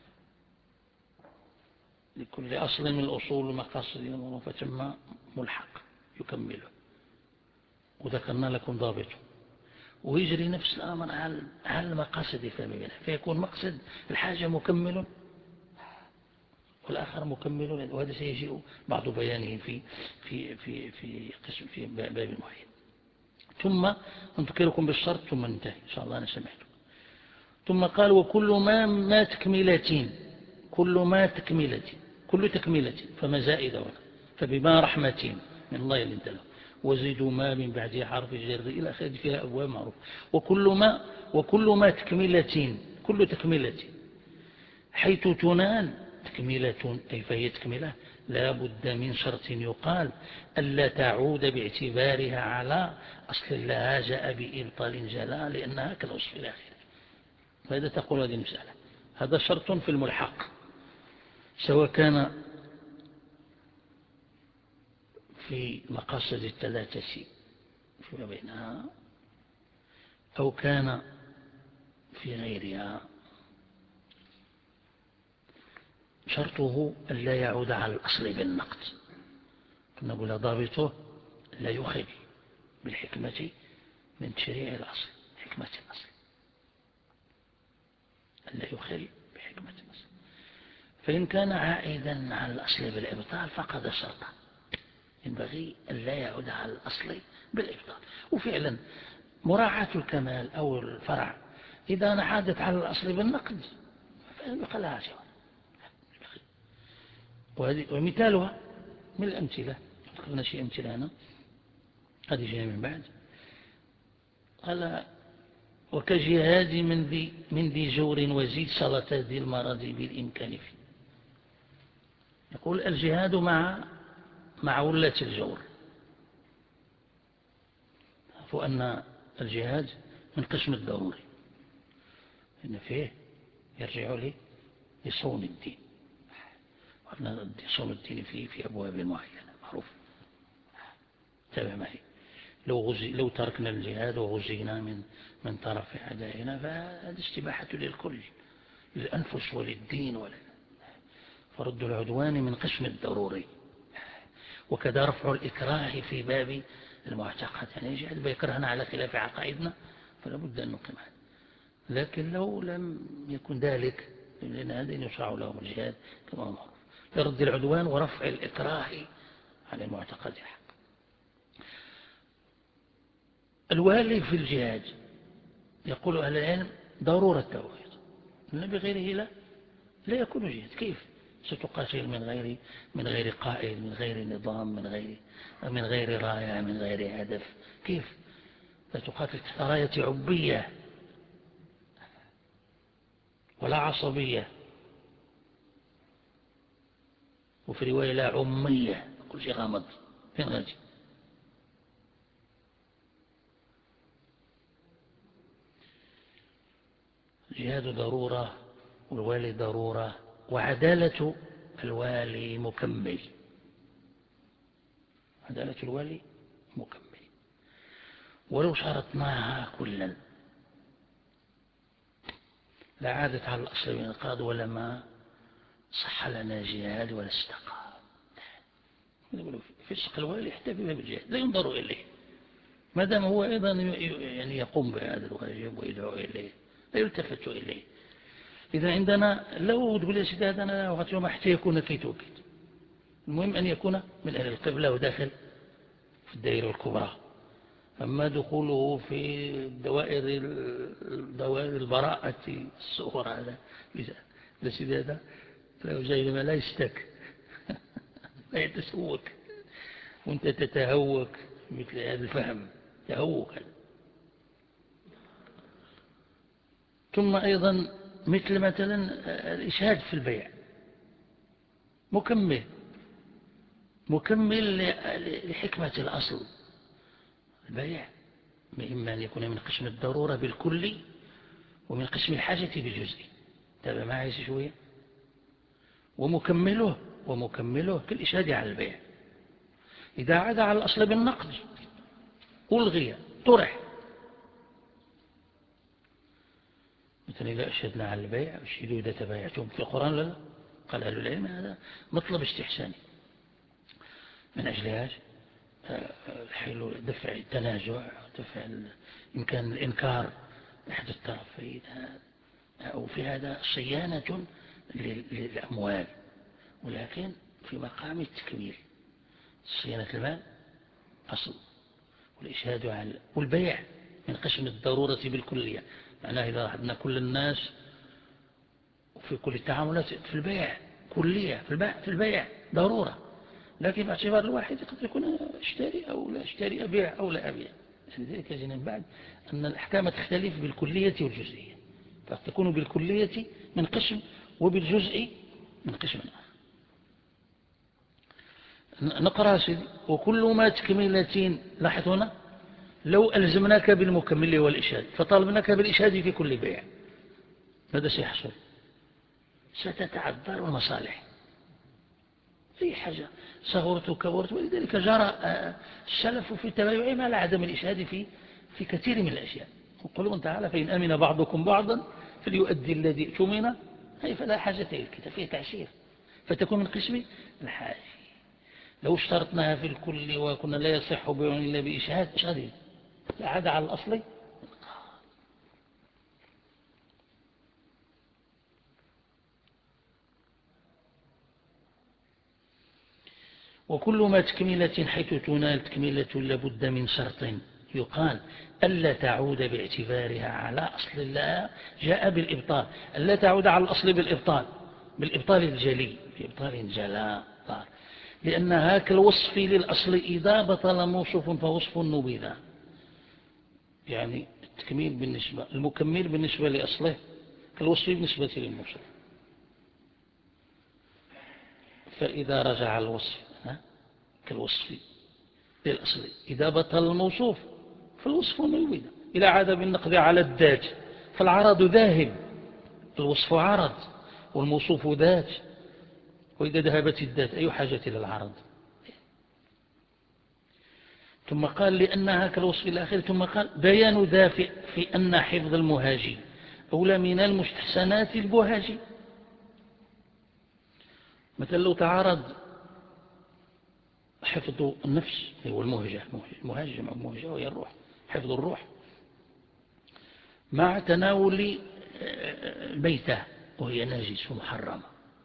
لكل أصل من الأصول والمقاصد المعروفة ثم ملحق يكمله، وذكرنا لكم ضابطه، ويجري نفس الأمر على المقاصد فيما فيكون مقصد الحاجة مكمل والآخر مكمل، وهذا سيجيء بعض بيانه في قسم في باب معين. ثم نذكركم بالشرط ثم ننتهي إن شاء الله أنا سمعته. ثم قال وكل ما تكملتين، كل تكملة فما زائد هنا، فبما رحمة من الله يلنت له وزيدوا ما من بعد حرف جر إلى آخره فيها أبواب معروف. وكل ما تكملة، كل تكملة حيث تنال تكملة أي فهي تكملة لا بد من شرط يقال ألا تعود باعتبارها على أصل لها جاء بإبطال جلا لأنها كالوصف الآخر. فإذا تقول هذه المسألة هذا شرط في الملحق، سواء كان في مقاصد الثلاثة فيما بينها أو كان في غيرها، شرطه أن لا يعود على الأصل بالنقد. نقول ضابطه لا يخل بالحكمة من تشريع الأصل، حكمة الأصل لا يخل بحكمة الأصل. فإن كان عائدا على الأصل بالإبطال فقد شرطا، ينبغي أن لا يعود على الأصل بالإبطال. وفعلا مراعاة الكمال أو الفرع إذا نحادت على الأصل بالنقد فينبغي لها جواب. ومثالها من الأمثلة، ذكرنا شيء أمثلة هنا هذه جاء من بعد. قال وكجهاد من ذي جور وزيد صلة ذي المرض بالإمكان فيه. يقول الجهاد مع ولة الجور، وأن الجهاد من قسم الضروري إن فيه يرجع لي لصون الدين، وأن صون الدين في أبواب معينة معروف. تابع معي لو تركنا الجهاد وغزينا من طرف أعدائنا فهذا استباحة للكل، للأنفس وللدين فرد العدوان من قسم الضروري. وكذا رفع الإكراه في باب المعتقد، يعني يجعل بيكرهنا على خلاف عقائدنا فلا بد أن نقيمها. لكن لو لم يكن ذلك لأن هذين يشرع لهم الجهاد كما هو معروف، لرد العدوان ورفع الإكراه على المعتقد الحق. الوالي في الجهاد يقول أهل العلم ضرورة التوحيد، إن بغيره لا يكون جهاد. كيف ستقاتل من غير قائد، من غير نظام، من غير راية، من غير هدف. كيف؟ ستقاتل تحت راية عبية ولا عصبية، وفي رواية لا عمية، كل شيء غامض. فين غادي؟ الجهاد ضرورة، والوالي ضرورة، وعدالة الوالي مكمل. عدالة الوالي مكمل، ولو شرطناها كلا لا عادت على الأصل والإنقاذ، ولا ما صح لنا جهاد ولا استقام. في الشق الوالي حتى في باب الجهاد لا ينظر إليه، ما دام هو أيضا يعني يقوم بهذا الواجب ويدعو إليه، لا يلتفت إليه. إذا عندنا لو تقول يا سيدي هذا أنا وقت يوم حتى يكون في توقيت، المهم أن يكون من أهل القبلة وداخل في الدائرة الكبرى. أما دخوله في دوائر البراءة الصغرى هذا لا سيدي هذا لو جاي لما لا يشتك لا يتسوك، وانت تتهوك مثل هذا الفهم تهوك. ثم أيضا مثلا الإشهاد في البيع مكمل لحكمة الأصل. البيع إما أن يكون من قسم الضرورة بالكلي، ومن قسم الحاجة بالجزء. تابع معي شوية. ومكمله كالإشهاد على البيع. إذا عاد على الأصل بالنقد ألغي طرح. مثلا إذا أشهدنا على البيع أشهدوا إذا تبايعتم في القرآن، لا قال أهل العلم هذا مطلب استحساني من أجل حلو دفع التنازع، دفع إمكان الإنكار أحد الطرفين، أو في هذا صيانة للأموال، ولكن في مقام التكميل. صيانة المال أصل، والإشهاد على والبيع من قسم الضرورة بالكلية. معناه إذا أخذنا كل الناس وفي كل التعاملات في البيع كلية، في البيع ضرورة، لكن باعتبار الواحد قد يكون اشتري أو لا اشتري، أبيع أو لا أبيع. لذلك جينا بعد أن الأحكام تختلف بالكلية والجزئية، فتكون بالكلية من قسم وبالجزء من قسم آخر. نقرأ سيدي. وكل ما تكملة، لاحظ هنا لو ألزمناك بالمكمل والإشهاد فطالبناك بالإشهاد في كل بيع، ماذا سيحصل؟ ستتعذر المصالح، أي حاجة صغرت وكبرت. ولذلك جرى السلف في التبايع على عدم الإشهاد في كثير من الأشياء. وقالوا تعالى فإن أمن بعضكم بعضا فليؤدي الذي اؤتمن، أي فلا حاجة الكتاب فيه تعشير، فتكون من قسم الحاجة. لو اشترطناها في الكل وكنا لا يصح بيع إلا بإشهاد شهد لا عاد على الأصل. وكل ما تكملة حيث تنال تكملة لابد من شرط يقال ألا تعود باعتبارها على أصل الله، جاء بالإبطال. ألا تعود على الأصل بالإبطال الجلي، بإبطال جلاء، لأنها كالوصف للأصل إذا بطل موصف فوصف نبذ. يعني المكمل بالنسبة لأصله كالوصف بالنسبة للموصف، فإذا رجع الوصف كالوصف للأصل إذا بطل الموصوف فالوصف نبذ. إذا عاد بالنقد على الذات فالعرض ذاهب، الوصف عرض والموصوف ذات، وإذا ذهبت الذات أي حاجة إلى العرض. ثم قال لأنها كالوصف الآخر، ثم قال بيان ذا في أن حفظ المهاجي أولى من المستحسنات البهاجي. مثلا لو تعارض حفظ النفس هو المهجة، المهاجة مع المهجة وهي الروح، حفظ الروح مع تناول الميتة وهي ناجس ومحرمة،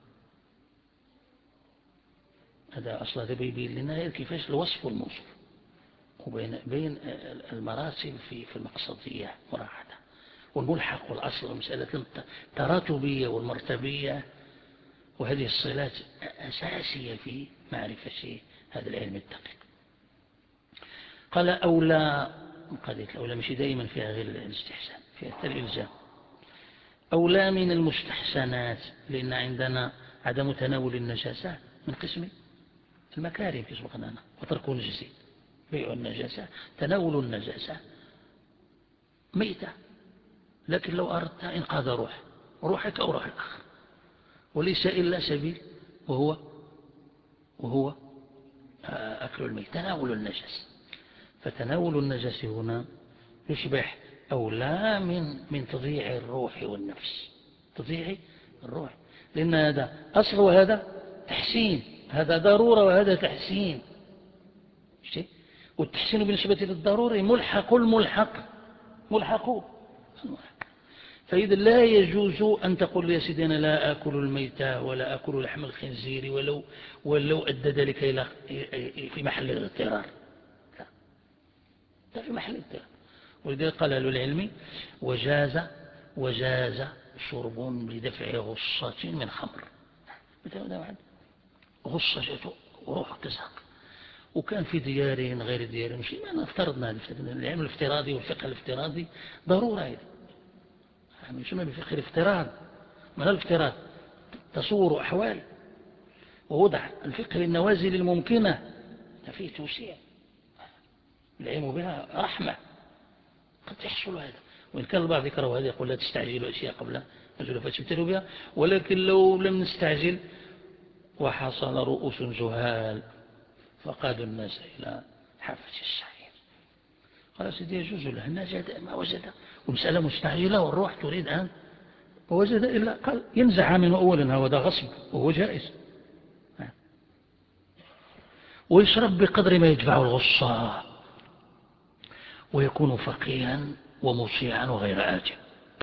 هذا أصلا بيبين لنا كيفاش الوصف والموصف، وبين المراتب في المقصدية مراعاة، والملحق والأصل مسألة التراتبية والمرتبية وهذه الصلات أساسية في معرفة هذا العلم الدقيق. قال أولى، قضية الأولى مش دائما فيها غير الاستحسان، فيها الإلزام. أولى من المستحسنات، لأن عندنا عدم تناول النجاسة من قسم المكارم كسبق لنا، وترك النجس بيع النجاسة، تناول النجاسة ميتة، لكن لو أردت إنقاذ روحك أو روح الآخر، وليس إلا سبيل وهو أكل الميت، تناول النجس. فتناول النجس هنا يشبه أولى من تضييع الروح والنفس، تضييع الروح، لأن هذا أصل وهذا تحسين، هذا ضرورة وهذا تحسين. والتحسين بالنسبة للضروري ملحق. فإذا لا يجوز أن تقول يا سيدي أنا لا أكل الميتة ولا أكل لحم الخنزير ولو أدى ذلك إلى في محل الاضطرار، لا في محل الاضطرار. ولذلك قال أهل العلم وجاز شرب لدفع غصة من خمر، مثل واحد غصة جاته وروح تسحق، وكان في ديار غير ديار مسلمين، افترضنا العلم الافتراضي والفقه الافتراضي ضرورة هذه، يعني يسمى بفقه الافتراض. من الافتراض تصور أحوال ووضع الفقه للنوازل الممكنة، فيه توسيع، العلم بها رحمة، قد يحصل هذا. وإن كان البعض يكره هذا، يقول لا تستعجلوا أشياء قبل نزول فتبتلوا بها، ولكن لو لم نستعجل وحصل رؤوس جهال فقادوا الناس إلى حافة السعير. قال سيدي يجوز له النجاة ما وجد، ومسألة مستعجلة والروح تريد أن ووجد إلا قال ينزع منه أولا، هذا غصب وهو جائز، ويشرب بقدر ما يدفع الغصة، ويكون فقيها ومطيعا وغير آجب.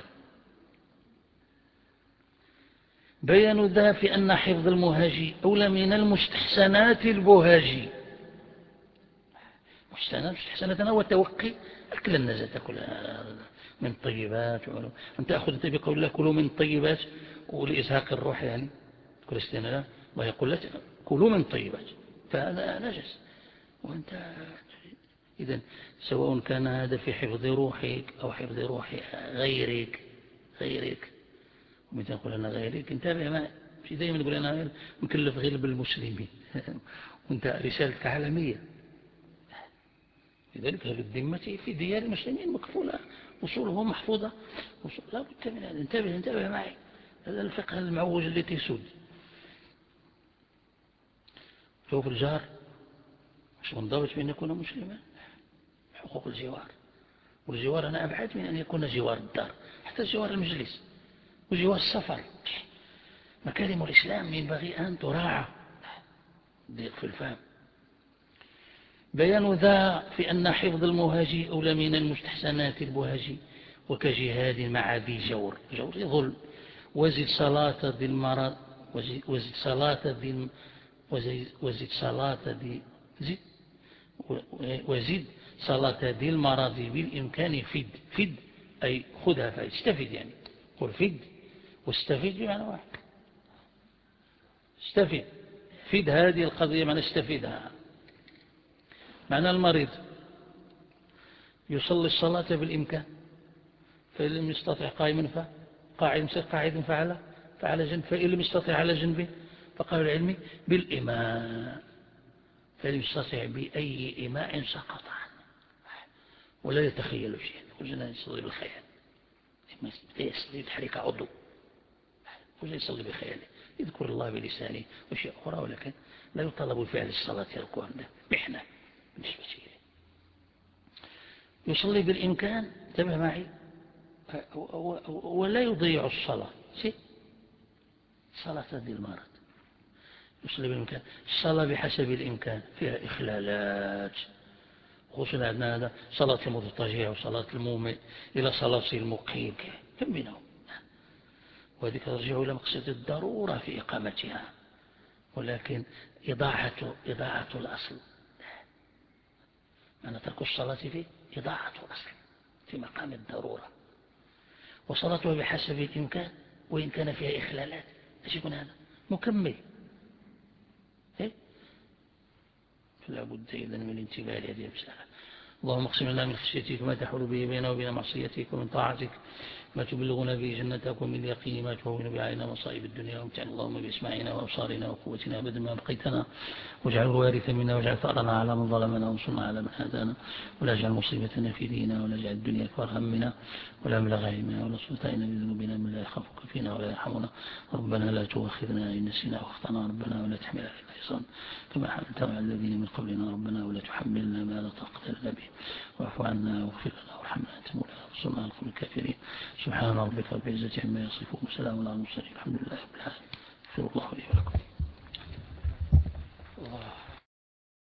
بيان ذا في أن حفظ المهاجي أولى من المستحسنات البهاجي. مستحسنات هو توقي أكل النزاة، تأكل من طيبات، أنت أخذ أنت بقول الله كلوا من طيبات ولإزهاق الروح، يعني كل استنى ويقول لك كلوا من طيبات، فهذا نجس. وأنت إذن سواء كان هذا في حفظ روحك أو حفظ روح غيرك ومتى نقول أنا غيرك انتبه معي، مش دائما نقول أنا مكلف غير بالمسلمين وانت رسالتك عالمية. لذلك هذه الذمة في ديار المسلمين مكفولة، وصولهم محفوظة، لا بد من هذا. انتبه معي، هذا الفقه المعوج التي يسود. شوف الجار مش منضبط بأن يكون مسلما، حقوق الجوار، والجوار أنا أبعد من أن يكون جوار الدار، حتى جوار المجلس وجوار السفر. مكارم الإسلام ينبغي أن تراعى، ضيق في الفهم. بيان ذا في أن حفظ المهاجي أولى من المستحسنات البهاجي، وكجهاد مع ذي جور ظلم، وزد صلاة ذي المرض، وزد صلاة ذي المرض بالإمكان فد أي خذها فاستفد، يعني قل فد واستفد بمعنى واحد، استفد فد هذه القضية من استفدها. معنى المريض يصلي الصلاة بالإمكان، فإن لم يستطع قائما قاعد فعلى جنب، فإن لم يستطع على جنبه فقال العلم بالإماء، فإن لم يستطع بأي إماء سقط عنه، ولا يتخيل شيئا. وجدنا يصلي بالخيال، يصلي بحركة عضو، ولا يصلي بخياله، يذكر الله بلسانه وشيء أخرى، ولكن لا يطلب فعل الصلاة ركوعا، محنة بالنسبة إليه. يصلي بالإمكان، انتبه معي، ولا يضيع الصلاة. صلاة ذي المرض يصلي بالإمكان، الصلاة بحسب الإمكان فيها إخلالات، خصوصا عندنا هذا صلاة المضطجع وصلاة المومئ إلى صلاة المقيم، كم بينهم، وهذه ترجع إلى مقصد الضرورة في إقامتها، ولكن إضاعة الأصل، أنا ترك الصلاة فيه إضاعة الأصل في مقام الضرورة، وصلاتها بحسب الإمكان وإن كان فيها إخلالات. ايش يكون هذا؟ مكمل. فلا بد إذن من انتباه هذه المسألة. اللهم اقسم لنا من خشيتك ما تحول به بيننا وبين معصيتك، ومن طاعتك ما تبلغنا به جنتك، ومن اليقين ما تهون به علينا مصائب الدنيا، وامتعنا اللهم بأسماعنا وأبصارنا وقوتنا أبدا ما بقيتنا، واجعل الوارث منا، واجعل ثأرنا على من ظلمنا، وانصرنا على من هدانا، ولا تجعل مصيبتنا في ديننا، ولا تجعل الدنيا أكبر همنا ولا مبلغ علمنا، ولا تسلط بذنوبنا من لا يخافك فينا ولا يرحمنا. ربنا لا تؤاخذنا إن نسينا واخطأنا، ربنا ولا تحمل علينا إصرا كما حملته على الذين من قبلنا، ربنا ولا تحملنا ما لا طاقة لنا به، واعف عنا واغفر لنا وارحمنا أنت مولانا وانصرنا على القوم الكافرين. سبحان ربك رب العزة عما يصفون وسلام على المرسلين الحمد لله رب العالمين. اغفر الله لي ولكم.